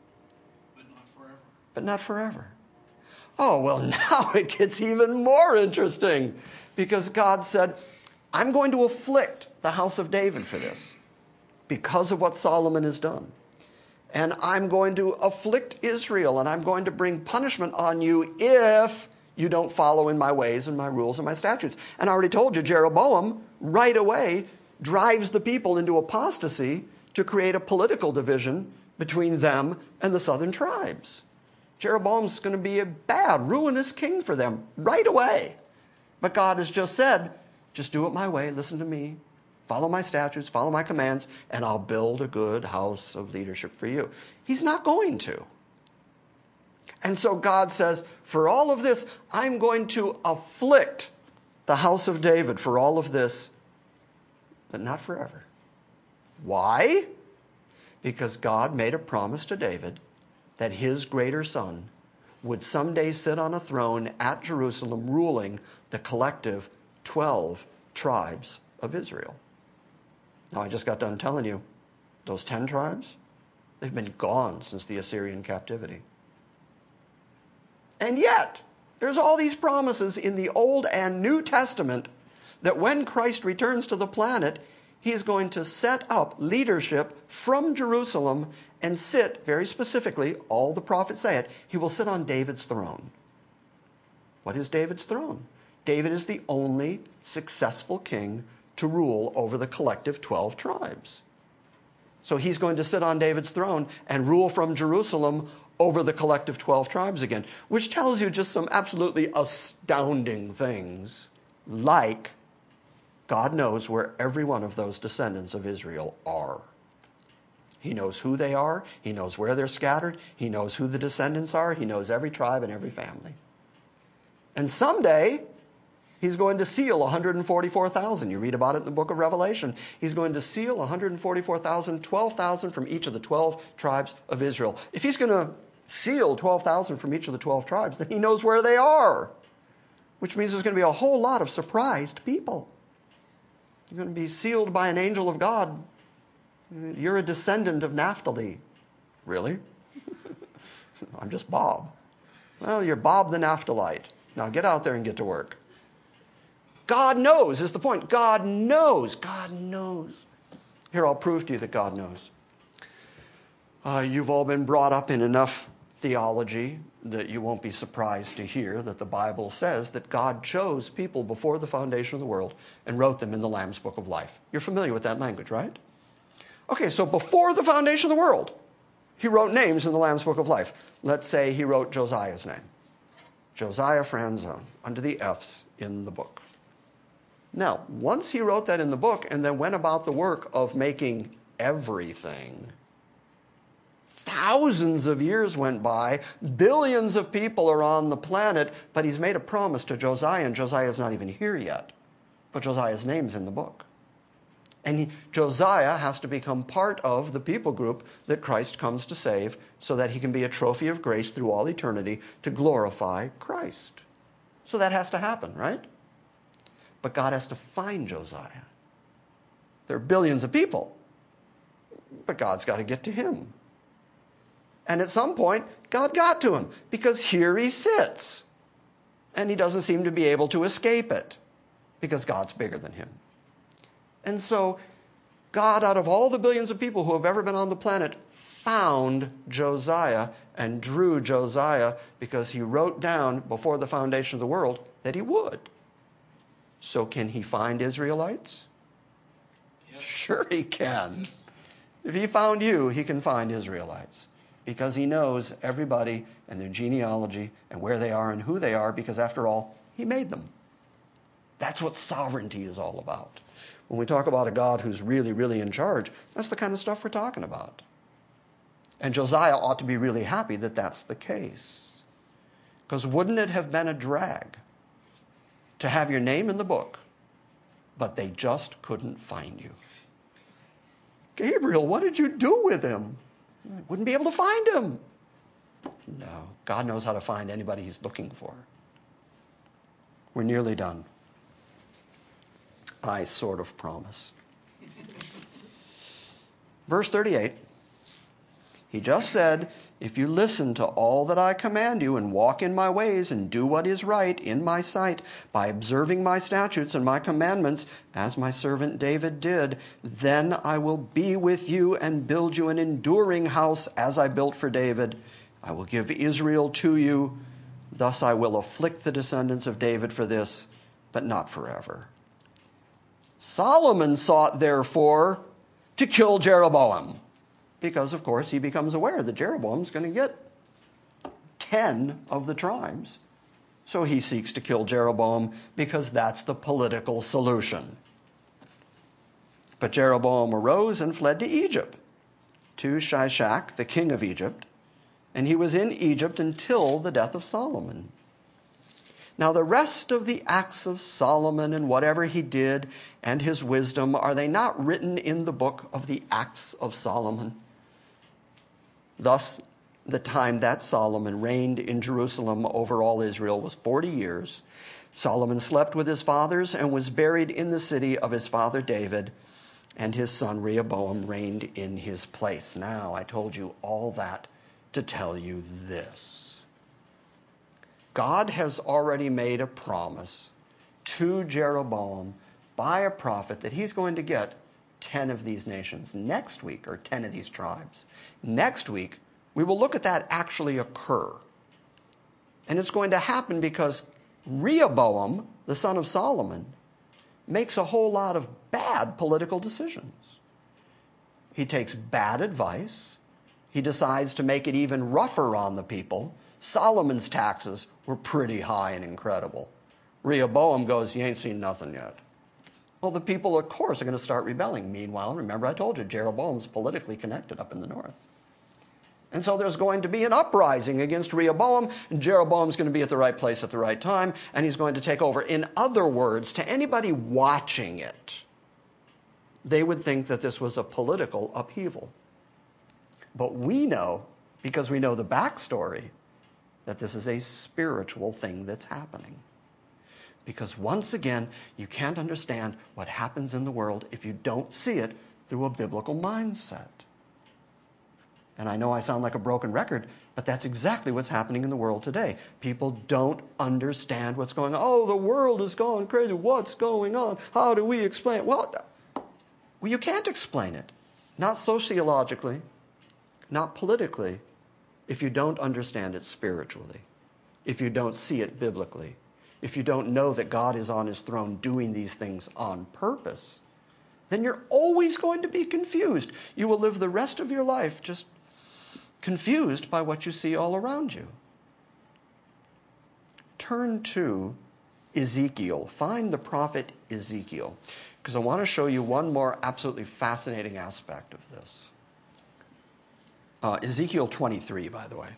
But not forever. Oh, well, now it gets even more interesting because God said, I'm going to afflict the house of David for this because of what Solomon has done. And I'm going to afflict Israel, and I'm going to bring punishment on you if you don't follow in my ways and my rules and my statutes. And I already told you, Jeroboam right away drives the people into apostasy to create a political division between them and the southern tribes. Jeroboam's going to be a bad, ruinous king for them right away. But God has just said, just do it my way, listen to me, follow my statutes, follow my commands, and I'll build a good house of leadership for you. He's not going to. And so God says, for all of this, I'm going to afflict the house of David for all of this, but not forever. Why? Because God made a promise to David that his greater son would someday sit on a throne at Jerusalem ruling the collective twelve tribes of Israel. Now, I just got done telling you, those ten tribes, they've been gone since the Assyrian captivity. And yet, there's all these promises in the Old and New Testament that when Christ returns to the planet, he's going to set up leadership from Jerusalem and sit, very specifically, all the prophets say it, he will sit on David's throne. What is David's throne? David is the only successful king to rule over the collective twelve tribes. So he's going to sit on David's throne and rule from Jerusalem over the collective twelve tribes again, which tells you just some absolutely astounding things, like God knows where every one of those descendants of Israel are. He knows who they are. He knows where they're scattered. He knows who the descendants are. He knows every tribe and every family. And someday, he's going to seal one hundred forty-four thousand. You read about it in the book of Revelation. He's going to seal one hundred forty-four thousand, twelve thousand from each of the twelve tribes of Israel. If he's going to seal twelve thousand from each of the twelve tribes, then he knows where they are, which means there's going to be a whole lot of surprised people. You're going to be sealed by an angel of God. You're a descendant of Naphtali. Really? I'm just Bob. Well, you're Bob the Naphthalite. Now get out there and get to work. God knows is the point. God knows. God knows. Here, I'll prove to you that God knows. Uh, you've all been brought up in enough theology that you won't be surprised to hear that the Bible says that God chose people before the foundation of the world and wrote them in the Lamb's Book of Life. You're familiar with that language, right? Okay, so before the foundation of the world, he wrote names in the Lamb's Book of Life. Let's say he wrote Josiah's name. Josiah Franzone, under the F's in the book. Now, once he wrote that in the book and then went about the work of making everything, thousands of years went by, billions of people are on the planet, but he's made a promise to Josiah, and Josiah's not even here yet. But Josiah's name's in the book. And he, Josiah has to become part of the people group that Christ comes to save so that he can be a trophy of grace through all eternity to glorify Christ. So that has to happen, right? But God has to find Josiah. There are billions of people, but God's got to get to him. And at some point, God got to him because here he sits. And he doesn't seem to be able to escape it because God's bigger than him. And so God, out of all the billions of people who have ever been on the planet, found Josiah and drew Josiah because he wrote down before the foundation of the world that he would. So can he find Israelites? Yep. Sure he can. If he found you, he can find Israelites because he knows everybody and their genealogy and where they are and who they are because, after all, he made them. That's what sovereignty is all about. When we talk about a God who's really, really in charge, that's the kind of stuff we're talking about. And Josiah ought to be really happy that that's the case. Because wouldn't it have been a drag to have your name in the book, but they just couldn't find you? Gabriel, what did you do with him? Wouldn't be able to find him. No, God knows how to find anybody he's looking for. We're nearly done. I sort of promise. Verse thirty-eight, he just said, if you listen to all that I command you and walk in my ways and do what is right in my sight by observing my statutes and my commandments, as my servant David did, then I will be with you and build you an enduring house as I built for David. I will give Israel to you. Thus I will afflict the descendants of David for this, but not forever. Solomon sought, therefore, to kill Jeroboam, because, of course, he becomes aware that Jeroboam's going to get ten of the tribes. So he seeks to kill Jeroboam because that's the political solution. But Jeroboam arose and fled to Egypt, to Shishak, the king of Egypt, and he was in Egypt until the death of Solomon. Now, the rest of the acts of Solomon and whatever he did and his wisdom, are they not written in the book of the Acts of Solomon? Thus, the time that Solomon reigned in Jerusalem over all Israel was forty years. Solomon slept with his fathers and was buried in the city of his father David, and his son Rehoboam reigned in his place. Now, I told you all that to tell you this. God has already made a promise to Jeroboam by a prophet that he's going to get ten of these nations next week, or ten of these tribes. Next week, we will look at that actually occur. And it's going to happen because Rehoboam, the son of Solomon, makes a whole lot of bad political decisions. He takes bad advice. He decides to make it even rougher on the people. Solomon's taxes were pretty high and incredible. Rehoboam goes, you ain't seen nothing yet. Well, the people, of course, are going to start rebelling. Meanwhile, remember I told you, Jeroboam's politically connected up in the north. And so there's going to be an uprising against Rehoboam, and Jeroboam's going to be at the right place at the right time, and he's going to take over. In other words, to anybody watching it, they would think that this was a political upheaval. But we know, because we know the backstory, that this is a spiritual thing that's happening. Because once again, you can't understand what happens in the world if you don't see it through a biblical mindset. And I know I sound like a broken record, but that's exactly what's happening in the world today. People don't understand what's going on. Oh, the world is going crazy. What's going on? How do we explain it? Well, well, you can't explain it. Not sociologically, not politically, if you don't understand it spiritually, if you don't see it biblically, if you don't know that God is on his throne doing these things on purpose, then you're always going to be confused. You will live the rest of your life just confused by what you see all around you. Turn to Ezekiel. Find the prophet Ezekiel, because I want to show you one more absolutely fascinating aspect of this. Uh, Ezekiel twenty-three, by the way.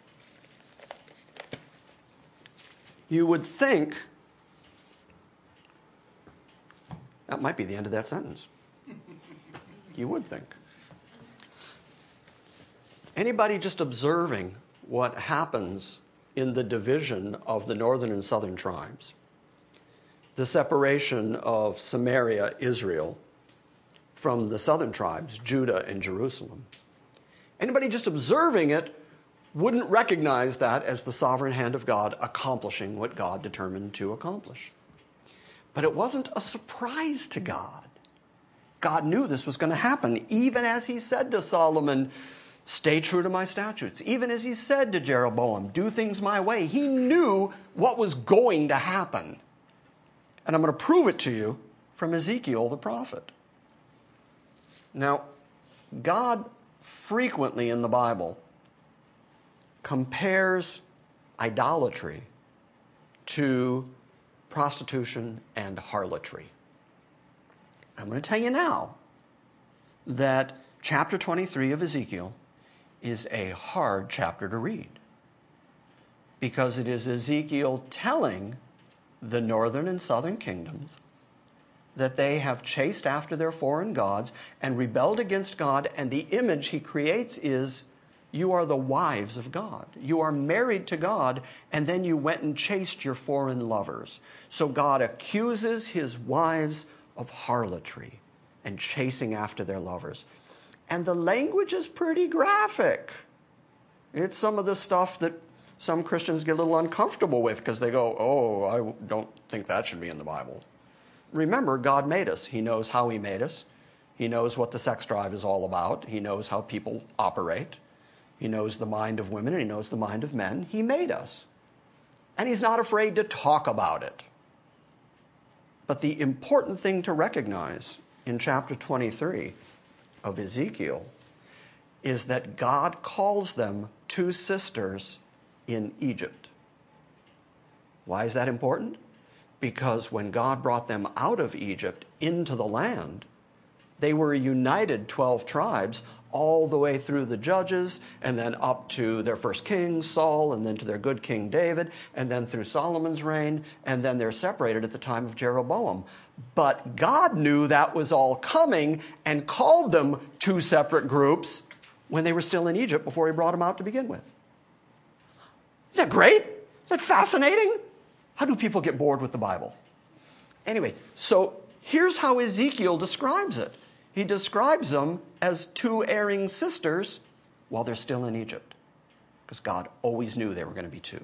You would think that might be the end of that sentence. You would think. Anybody just observing what happens in the division of the northern and southern tribes, the separation of Samaria, Israel, from the southern tribes, Judah and Jerusalem, anybody just observing it wouldn't recognize that as the sovereign hand of God accomplishing what God determined to accomplish. But it wasn't a surprise to God. God knew this was going to happen, even as he said to Solomon, stay true to my statutes. Even as he said to Jeroboam, do things my way. He knew what was going to happen. And I'm going to prove it to you from Ezekiel the prophet. Now, God frequently in the Bible compares idolatry to prostitution and harlotry. I'm going to tell you now that chapter twenty-three of Ezekiel is a hard chapter to read, because it is Ezekiel telling the northern and southern kingdoms that they have chased after their foreign gods and rebelled against God, and the image he creates is, you are the wives of God. You are married to God, and then you went and chased your foreign lovers. So God accuses his wives of harlotry and chasing after their lovers. And the language is pretty graphic. It's some of the stuff that some Christians get a little uncomfortable with because they go, oh, I don't think that should be in the Bible. Remember, God made us. He knows how he made us. He knows what the sex drive is all about. He knows how people operate. He knows the mind of women and he knows the mind of men. He made us. And he's not afraid to talk about it. But the important thing to recognize in chapter twenty-three of Ezekiel is that God calls them two sisters in Egypt. Why is that important? Because when God brought them out of Egypt into the land, they were united twelve tribes all the way through the judges, and then up to their first king, Saul, and then to their good king, David, and then through Solomon's reign, and then they're separated at the time of Jeroboam. But God knew that was all coming and called them two separate groups when they were still in Egypt before he brought them out to begin with. Isn't that great? Isn't that fascinating? How do people get bored with the Bible? Anyway, so here's how Ezekiel describes it. He describes them as two erring sisters while they're still in Egypt, because God always knew they were going to be two.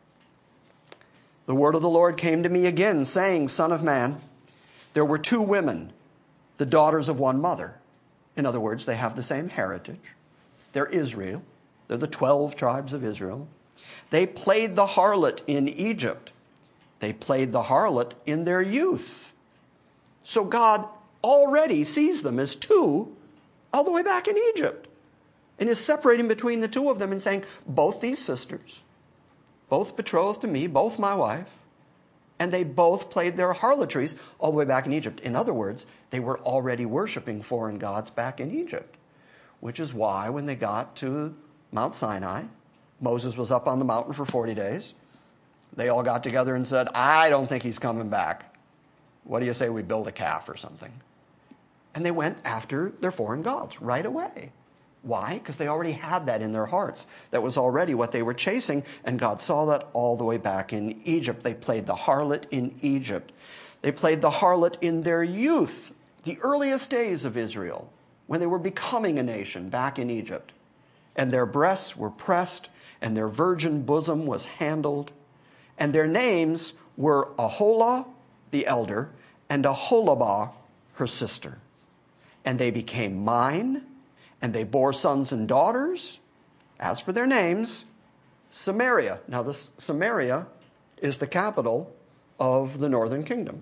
The word of the Lord came to me again, saying, Son of man, there were two women, the daughters of one mother. In other words, they have the same heritage. They're Israel. They're the twelve tribes of Israel. They played the harlot in Egypt. They played the harlot in their youth. So God already sees them as two all the way back in Egypt and is separating between the two of them and saying, both these sisters, both betrothed to me, both my wife, and they both played their harlotries all the way back in Egypt. In other words, they were already worshiping foreign gods back in Egypt, which is why when they got to Mount Sinai, Moses was up on the mountain for forty days. They all got together and said, I don't think he's coming back. What do you say we build a calf or something? And they went after their foreign gods right away. Why? Because they already had that in their hearts. That was already what they were chasing, and God saw that all the way back in Egypt. They played the harlot in Egypt. They played the harlot in their youth, the earliest days of Israel, when they were becoming a nation back in Egypt. And their breasts were pressed, and their virgin bosom was handled, and their names were Aholah, the elder, and Aholabah, her sister. And they became mine, and they bore sons and daughters. As for their names, Samaria. Now, this Samaria is the capital of the northern kingdom.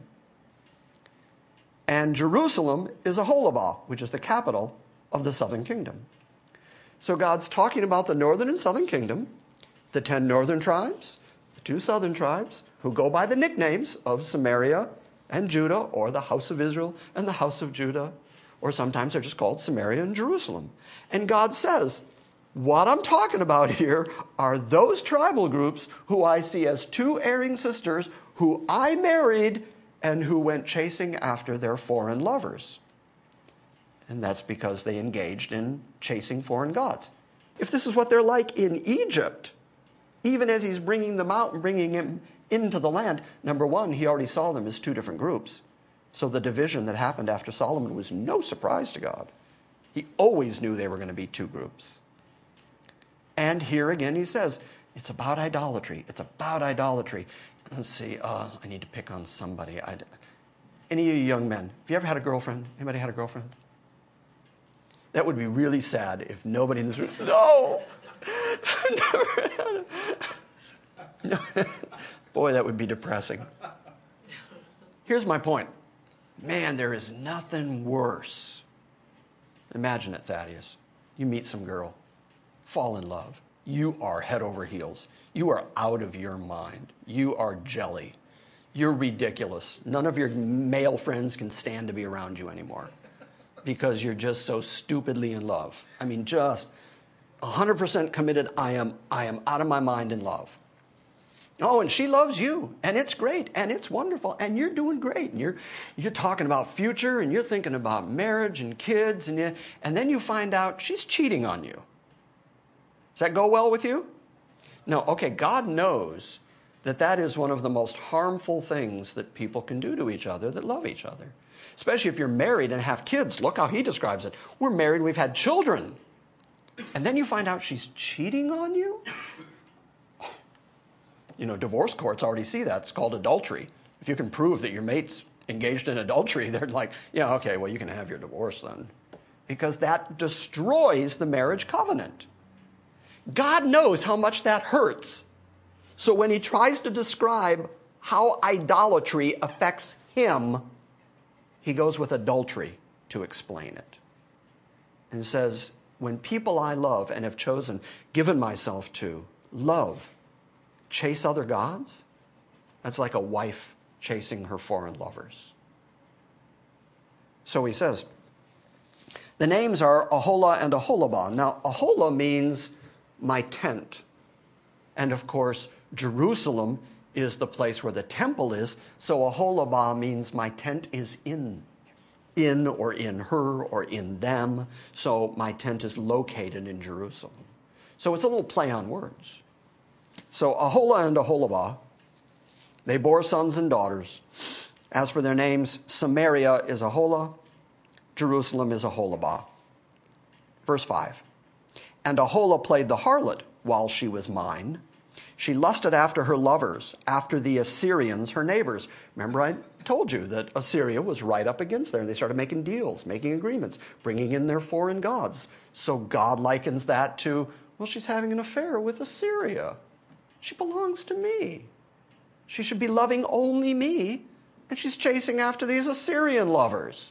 And Jerusalem is Aholabah, which is the capital of the southern kingdom. So God's talking about the northern and southern kingdom, the ten northern tribes, the two southern tribes, who go by the nicknames of Samaria and Judah, or the house of Israel and the house of Judah, or sometimes they're just called Samaria and Jerusalem. And God says, what I'm talking about here are those tribal groups who I see as two erring sisters who I married and who went chasing after their foreign lovers. And that's because they engaged in chasing foreign gods. If this is what they're like in Egypt, even as he's bringing them out and bringing them into the land, number one, he already saw them as two different groups. So the division that happened after Solomon was no surprise to God. He always knew they were going to be two groups. And here again he says, it's about idolatry. It's about idolatry. Let's see, uh, I need to pick on somebody. I'd, any of you young men, have you ever had a girlfriend? Anybody had a girlfriend? That would be really sad if nobody in this room, no! Never had a, boy, that would be depressing. Here's my point. Man, there is nothing worse. Imagine it, Thaddeus. You meet some girl, fall in love. You are head over heels. You are out of your mind. You are jelly. You're ridiculous. None of your male friends can stand to be around you anymore because you're just so stupidly in love. I mean, just one hundred percent committed. I am, I am out of my mind in love. Oh, and she loves you, and it's great, and it's wonderful, and you're doing great, and you're you're talking about future, and you're thinking about marriage and kids, and you, and then you find out she's cheating on you. Does that go well with you? No, okay, God knows that that is one of the most harmful things that people can do to each other that love each other. Especially if you're married and have kids. Look how he describes it. We're married, we've had children. And then you find out she's cheating on you? You know, divorce courts already see that. It's called adultery. If you can prove that your mate's engaged in adultery, they're like, yeah, okay, well, you can have your divorce then. Because that destroys the marriage covenant. God knows how much that hurts. So when he tries to describe how idolatry affects him, he goes with adultery to explain it. And says, when people I love and have chosen, given myself to, love, chase other gods, that's like a wife chasing her foreign lovers. So he says, the names are Aholah and Aholabah. Now, Aholah means my tent. And of course, Jerusalem is the place where the temple is. So Aholabah means my tent is in, in or in her or in them. So my tent is located in Jerusalem. So it's a little play on words. So Aholah and Aholabah, they bore sons and daughters. As for their names, Samaria is Aholah, Jerusalem is Aholabah. Verse five. And Aholah played the harlot while she was mine. She lusted after her lovers, after the Assyrians, her neighbors. Remember, I told you that Assyria was right up against there, and they started making deals, making agreements, bringing in their foreign gods. So God likens that to, well, she's having an affair with Assyria. She belongs to me. She should be loving only me, and she's chasing after these Assyrian lovers.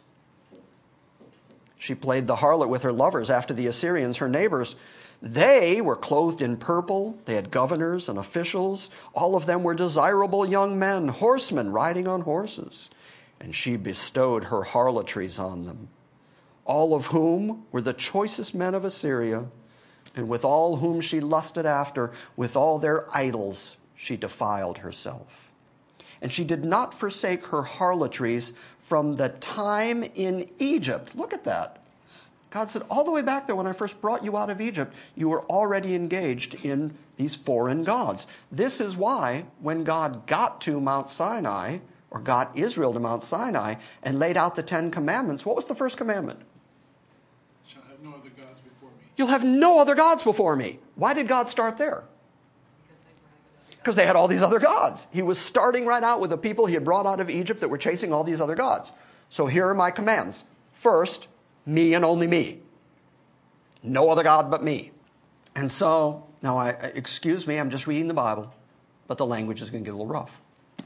She played the harlot with her lovers after the Assyrians, her neighbors. They were clothed in purple. They had governors and officials. All of them were desirable young men, horsemen riding on horses. And she bestowed her harlotries on them, all of whom were the choicest men of Assyria. And with all whom she lusted after, with all their idols, she defiled herself. And she did not forsake her harlotries from the time in Egypt. Look at that. God said, all the way back there when I first brought you out of Egypt, you were already engaged in these foreign gods. This is why when God got to Mount Sinai, or got Israel to Mount Sinai, and laid out the Ten Commandments, what was the first commandment? Shall have no other gods before me. You'll have no other gods before me. Why did God start there? Because they had all these other gods. He was starting right out with the people he had brought out of Egypt that were chasing all these other gods. So here are my commands. First, me and only me. No other God but me. And so, now, I, excuse me, I'm just reading the Bible, but the language is going to get a little rough.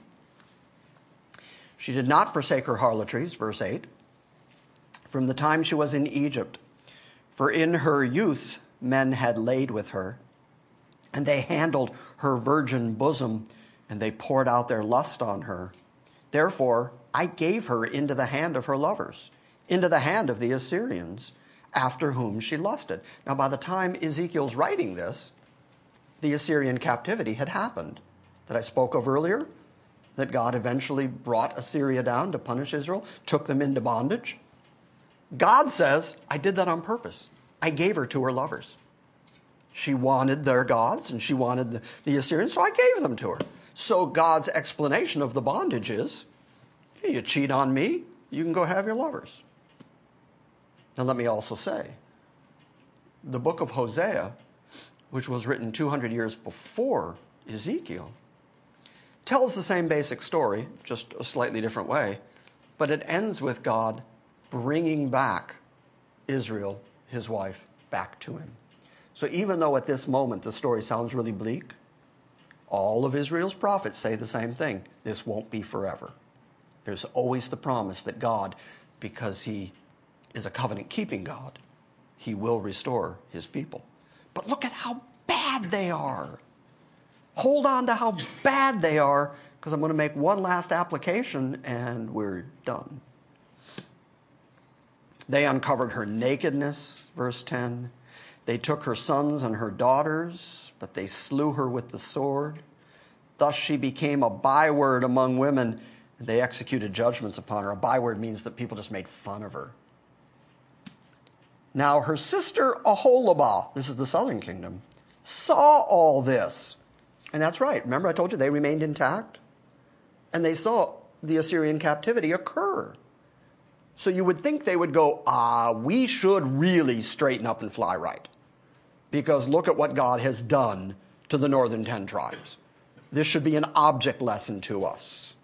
She did not forsake her harlotries, verse eight, from the time she was in Egypt. For in her youth men had laid with her, and they handled her virgin bosom, and they poured out their lust on her. Therefore, I gave her into the hand of her lovers, into the hand of the Assyrians, after whom she lusted. Now, by the time Ezekiel's writing this, the Assyrian captivity had happened that I spoke of earlier. that God eventually brought Assyria down to punish Israel, took them into bondage? God says, I did that on purpose. I gave her to her lovers. She wanted their gods and she wanted the, the Assyrians, so I gave them to her. So God's explanation of the bondage is, hey, you cheat on me, you can go have your lovers. Now let me also say, the book of Hosea, which was written two hundred years before Ezekiel, tells the same basic story, just a slightly different way, but it ends with God bringing back Israel, his wife, back to him. So even though at this moment the story sounds really bleak, all of Israel's prophets say the same thing. This won't be forever. There's always the promise that God, because he is a covenant-keeping God, he will restore his people. But look at how bad they are. Hold on to how bad they are, because I'm going to make one last application and we're done. They uncovered her nakedness, verse ten. They took her sons and her daughters, but they slew her with the sword. Thus she became a byword among women, and they executed judgments upon her. A byword means that people just made fun of her. Now her sister Aholibah, this is the southern kingdom, saw all this. And that's right. Remember I told you they remained intact? And they saw the Assyrian captivity occur. So you would think they would go, ah, we should really straighten up and fly right. Because look at what God has done to the northern ten tribes. This should be an object lesson to us.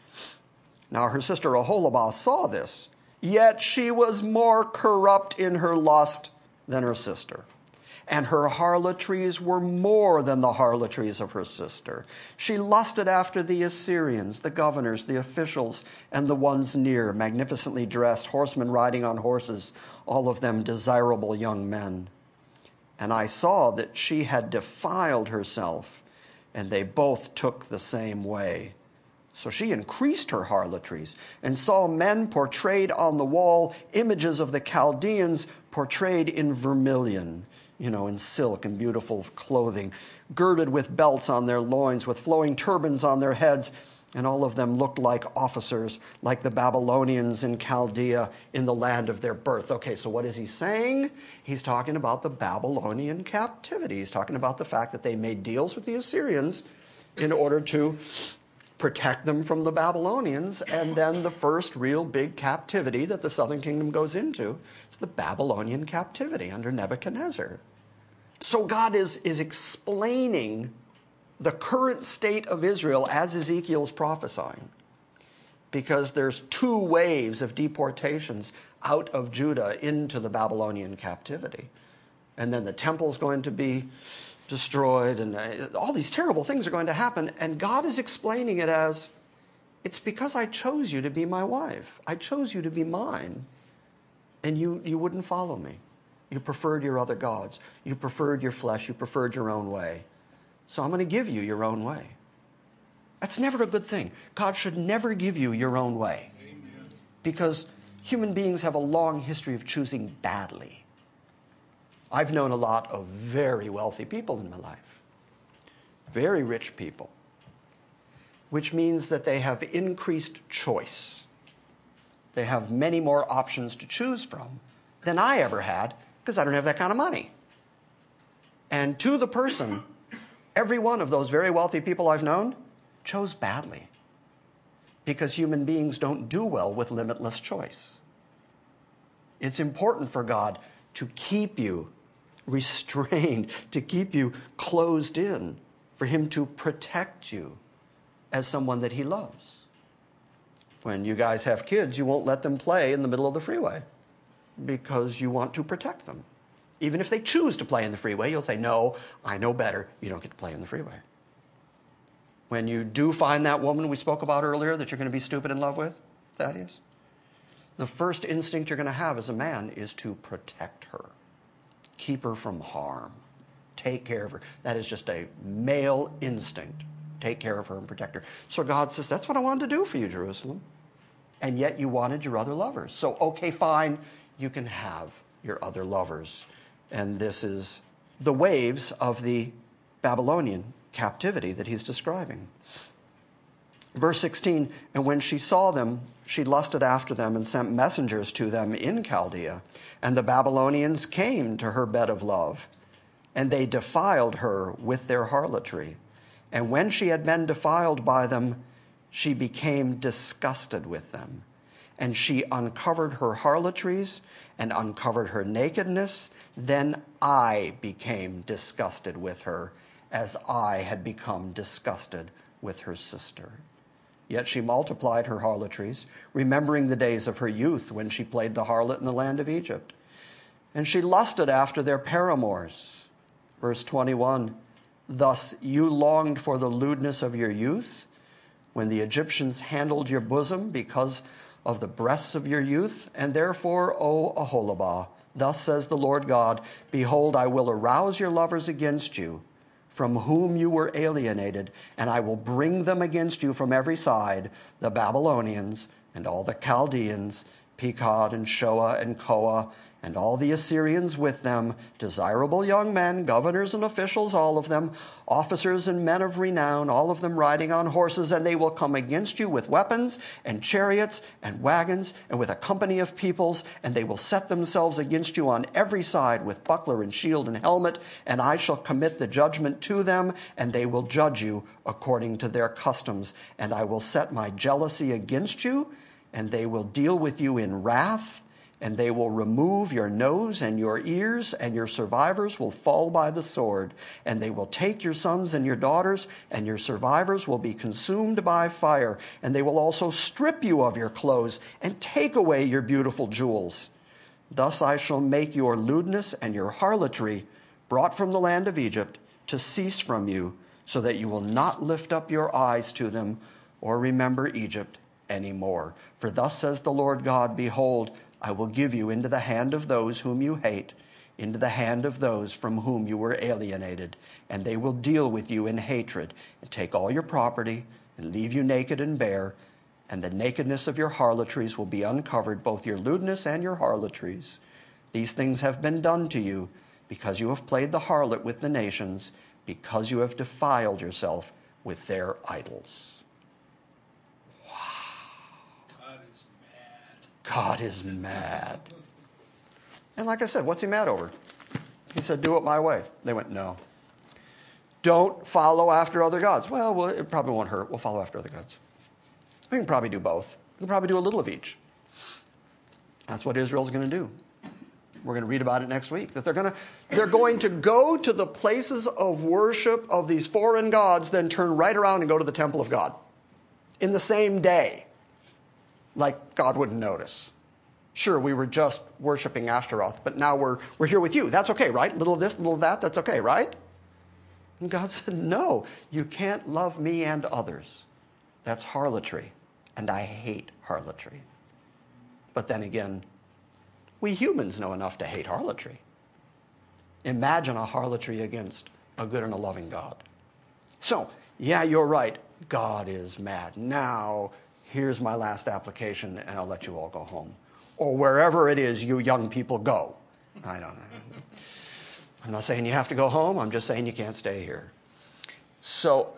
Now her sister Aholibah saw this, yet she was more corrupt in her lust than her sister. And her harlotries were more than the harlotries of her sister. She lusted after the Assyrians, the governors, the officials, and the ones near, magnificently dressed, horsemen riding on horses, all of them desirable young men. And I saw that she had defiled herself, and they both took the same way. So she increased her harlotries and saw men portrayed on the wall, images of the Chaldeans portrayed in vermilion, you know, in silk and beautiful clothing, girded with belts on their loins, with flowing turbans on their heads, and all of them looked like officers, like the Babylonians in Chaldea in the land of their birth. Okay, so what is he saying? He's talking about the Babylonian captivity. He's talking about the fact that they made deals with the Assyrians in order to protect them from the Babylonians, and then the first real big captivity that the southern kingdom goes into is the Babylonian captivity under Nebuchadnezzar. So God is, is explaining the current state of Israel as Ezekiel's prophesying, because there's two waves of deportations out of Judah into the Babylonian captivity. And then the temple's going to be destroyed, and all these terrible things are going to happen. And God is explaining it as, it's because I chose you to be my wife. I chose you to be mine. And you, you wouldn't follow me. You preferred your other gods. You preferred your flesh. You preferred your own way. So I'm going to give you your own way. That's never a good thing. God should never give you your own way. Amen. Because human beings have a long history of choosing badly. I've known a lot of very wealthy people in my life, very rich people, which means that they have increased choice. They have many more options to choose from than I ever had, because I don't have that kind of money. And to the person, every one of those very wealthy people I've known chose badly, because human beings don't do well with limitless choice. It's important for God to keep you restrained, to keep you closed in, for him to protect you as someone that he loves. When you guys have kids, you won't let them play in the middle of the freeway because you want to protect them. Even if they choose to play in the freeway, you'll say, no, I know better. You don't get to play in the freeway. When you do find that woman we spoke about earlier that you're going to be stupid in love with, Thaddeus, the first instinct you're going to have as a man is to protect her. Keep her from harm. Take care of her. That is just a male instinct. Take care of her and protect her. So God says, that's what I wanted to do for you, Jerusalem. And yet you wanted your other lovers. So, okay, fine, you can have your other lovers. And this is the waves of the Babylonian captivity that he's describing. Verse sixteen, and when she saw them, she lusted after them and sent messengers to them in Chaldea. And the Babylonians came to her bed of love, and they defiled her with their harlotry. And when she had been defiled by them, she became disgusted with them. And she uncovered her harlotries and uncovered her nakedness. Then I became disgusted with her, as I had become disgusted with her sister. Yet she multiplied her harlotries, remembering the days of her youth when she played the harlot in the land of Egypt. And she lusted after their paramours. Verse twenty-one, thus you longed for the lewdness of your youth, when the Egyptians handled your bosom because of the breasts of your youth. And therefore, O Aholibah, thus says the Lord God, behold, I will arouse your lovers against you, from whom you were alienated, and I will bring them against you from every side, the Babylonians and all the Chaldeans, Pekod and Shoa and Koa, and all the Assyrians with them, desirable young men, governors and officials, all of them, officers and men of renown, all of them riding on horses, and they will come against you with weapons and chariots and wagons and with a company of peoples, and they will set themselves against you on every side with buckler and shield and helmet, and I shall commit the judgment to them, and they will judge you according to their customs, and I will set my jealousy against you, and they will deal with you in wrath, and they will remove your nose and your ears, and your survivors will fall by the sword. And they will take your sons and your daughters, and your survivors will be consumed by fire. And they will also strip you of your clothes and take away your beautiful jewels. Thus I shall make your lewdness and your harlotry, brought from the land of Egypt, to cease from you, so that you will not lift up your eyes to them or remember Egypt any more. For thus says the Lord God, behold, I will give you into the hand of those whom you hate, into the hand of those from whom you were alienated, and they will deal with you in hatred, and take all your property, and leave you naked and bare, and the nakedness of your harlotries will be uncovered, both your lewdness and your harlotries. These things have been done to you, because you have played the harlot with the nations, because you have defiled yourself with their idols. God is mad. And like I said, what's he mad over? He said, do it my way. They went, no. Don't follow after other gods. Well, well, it probably won't hurt. We'll follow after other gods. We can probably do both. We can probably do a little of each. That's what Israel's going to do. We're going to read about it next week. That they're going to, they're going to go to the places of worship of these foreign gods, then turn right around and go to the temple of God in the same day. Like God wouldn't notice. Sure, we were just worshiping Ashtaroth, but now we're, we're here with you. That's okay, right? Little of this, little of that, that's okay, right? And God said, no, you can't love me and others. That's harlotry, and I hate harlotry. But then again, we humans know enough to hate harlotry. Imagine a harlotry against a good and a loving God. So, yeah, you're right. God is mad. Now, here's my last application, and I'll let you all go home. Or wherever it is you young people go. I don't know. I'm not saying you have to go home. I'm just saying you can't stay here. So,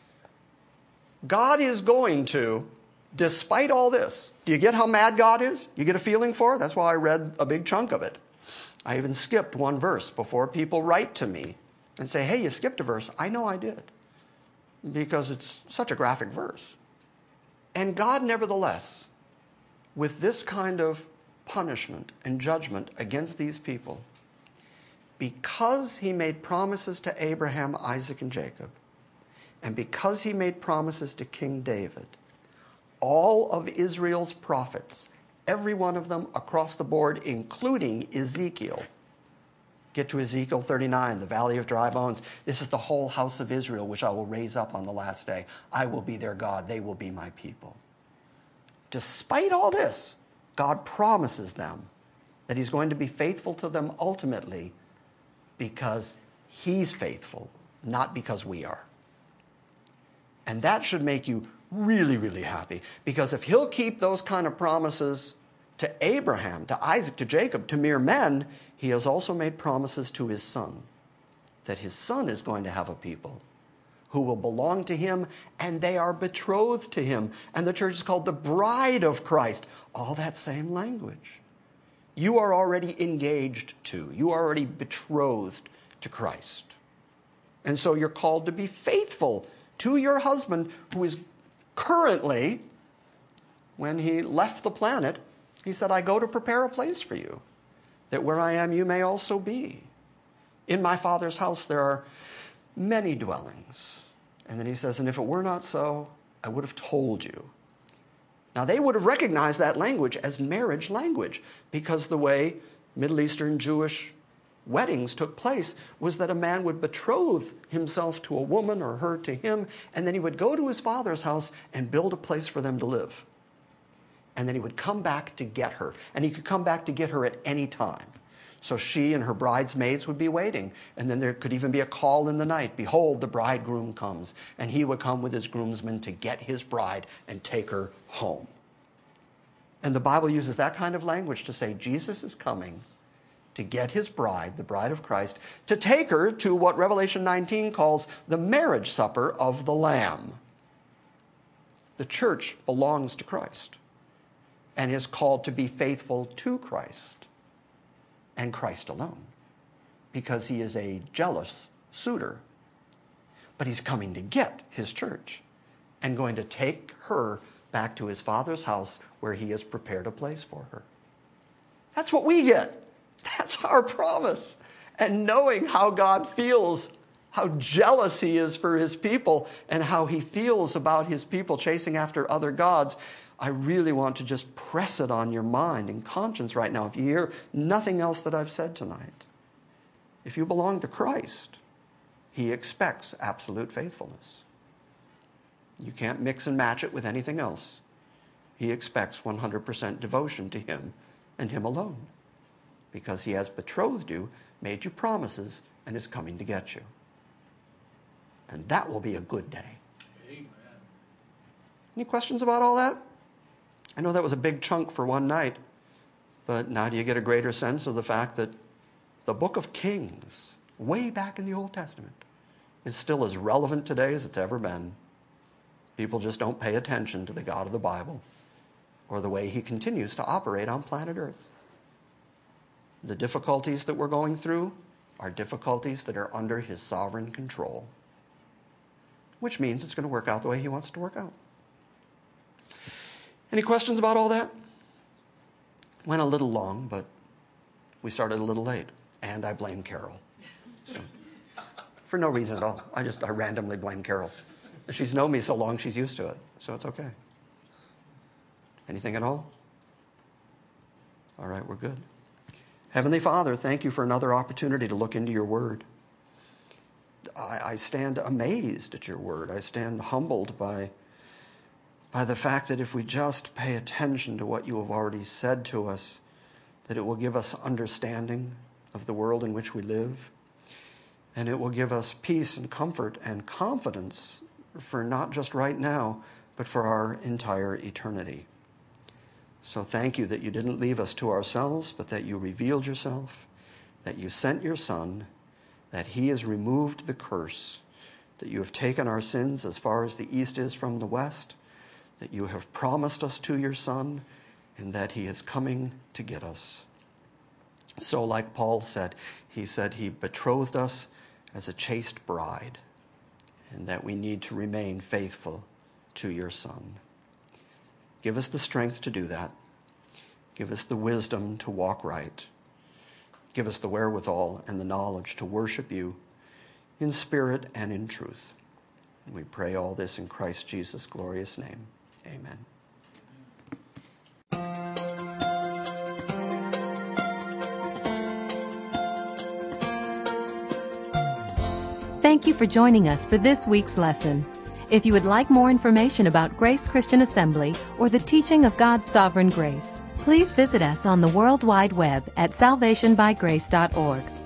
God is going to, despite all this, do you get how mad God is? You get a feeling for it? That's why I read a big chunk of it. I even skipped one verse before people write to me and say, hey, you skipped a verse. I know I did, because it's such a graphic verse. And God, nevertheless, with this kind of punishment and judgment against these people, because he made promises to Abraham, Isaac, and Jacob, and because he made promises to King David, all of Israel's prophets, every one of them across the board, including Ezekiel, get to Ezekiel thirty-nine, the valley of dry bones. This is the whole house of Israel, which I will raise up on the last day. I will be their God. They will be my people. Despite all this, God promises them that he's going to be faithful to them ultimately, because he's faithful, not because we are. And that should make you really, really happy, because if he'll keep those kind of promises to Abraham, to Isaac, to Jacob, to mere men, he has also made promises to his son, that his son is going to have a people who will belong to him, and they are betrothed to him. And the church is called the bride of Christ. All that same language. You are already engaged to, you are already betrothed to Christ. And so you're called to be faithful to your husband, who is currently, when he left the planet, he said, I go to prepare a place for you, that where I am you may also be. In my Father's house there are many dwellings. And then he says, and if it were not so, I would have told you. Now they would have recognized that language as marriage language, because the way Middle Eastern Jewish weddings took place was that a man would betroth himself to a woman or her to him, and then he would go to his father's house and build a place for them to live. And then he would come back to get her. And he could come back to get her at any time. So she and her bridesmaids would be waiting. And then there could even be a call in the night. Behold, the bridegroom comes. And he would come with his groomsmen to get his bride and take her home. And the Bible uses that kind of language to say Jesus is coming to get his bride, the bride of Christ, to take her to what Revelation nineteen calls the marriage supper of the Lamb. The church belongs to Christ and is called to be faithful to Christ and Christ alone, because he is a jealous suitor. But he's coming to get his church and going to take her back to his Father's house, where he has prepared a place for her. That's what we get. That's our promise. And knowing how God feels, how jealous he is for his people, and how he feels about his people chasing after other gods, I really want to just press it on your mind and conscience right now. If you hear nothing else that I've said tonight, if you belong to Christ, he expects absolute faithfulness. You can't mix and match it with anything else. He expects one hundred percent devotion to him and him alone, because he has betrothed you, made you promises, and is coming to get you. And that will be a good day. Amen. Any questions about all that? I know that was a big chunk for one night, but now do you get a greater sense of the fact that the book of Kings, way back in the Old Testament, is still as relevant today as it's ever been? People just don't pay attention to the God of the Bible or the way he continues to operate on planet Earth. The difficulties that we're going through are difficulties that are under his sovereign control, which means it's going to work out the way he wants it to work out. Any questions about all that? Went a little long, but we started a little late, and I blame Carol. So, for no reason at all. I just I randomly blame Carol. She's known me so long, she's used to it, so it's okay. Anything at all? All right, we're good. Heavenly Father, thank you for another opportunity to look into your word. I, I stand amazed at your word. I stand humbled by, by the fact that if we just pay attention to what you have already said to us, that it will give us understanding of the world in which we live, and it will give us peace and comfort and confidence for not just right now, but for our entire eternity. So thank you that you didn't leave us to ourselves, but that you revealed yourself, that you sent your Son, that he has removed the curse, that you have taken our sins as far as the east is from the west, that you have promised us to your Son, and that he is coming to get us. So like Paul said, he said he betrothed us as a chaste bride, and that we need to remain faithful to your Son. Give us the strength to do that. Give us the wisdom to walk right. Give us the wherewithal and the knowledge to worship you in spirit and in truth. And we pray all this in Christ Jesus' glorious name. Amen. Thank you for joining us for this week's lesson. If you would like more information about Grace Christian Assembly or the teaching of God's sovereign grace, please visit us on the World Wide Web at salvation by grace dot org.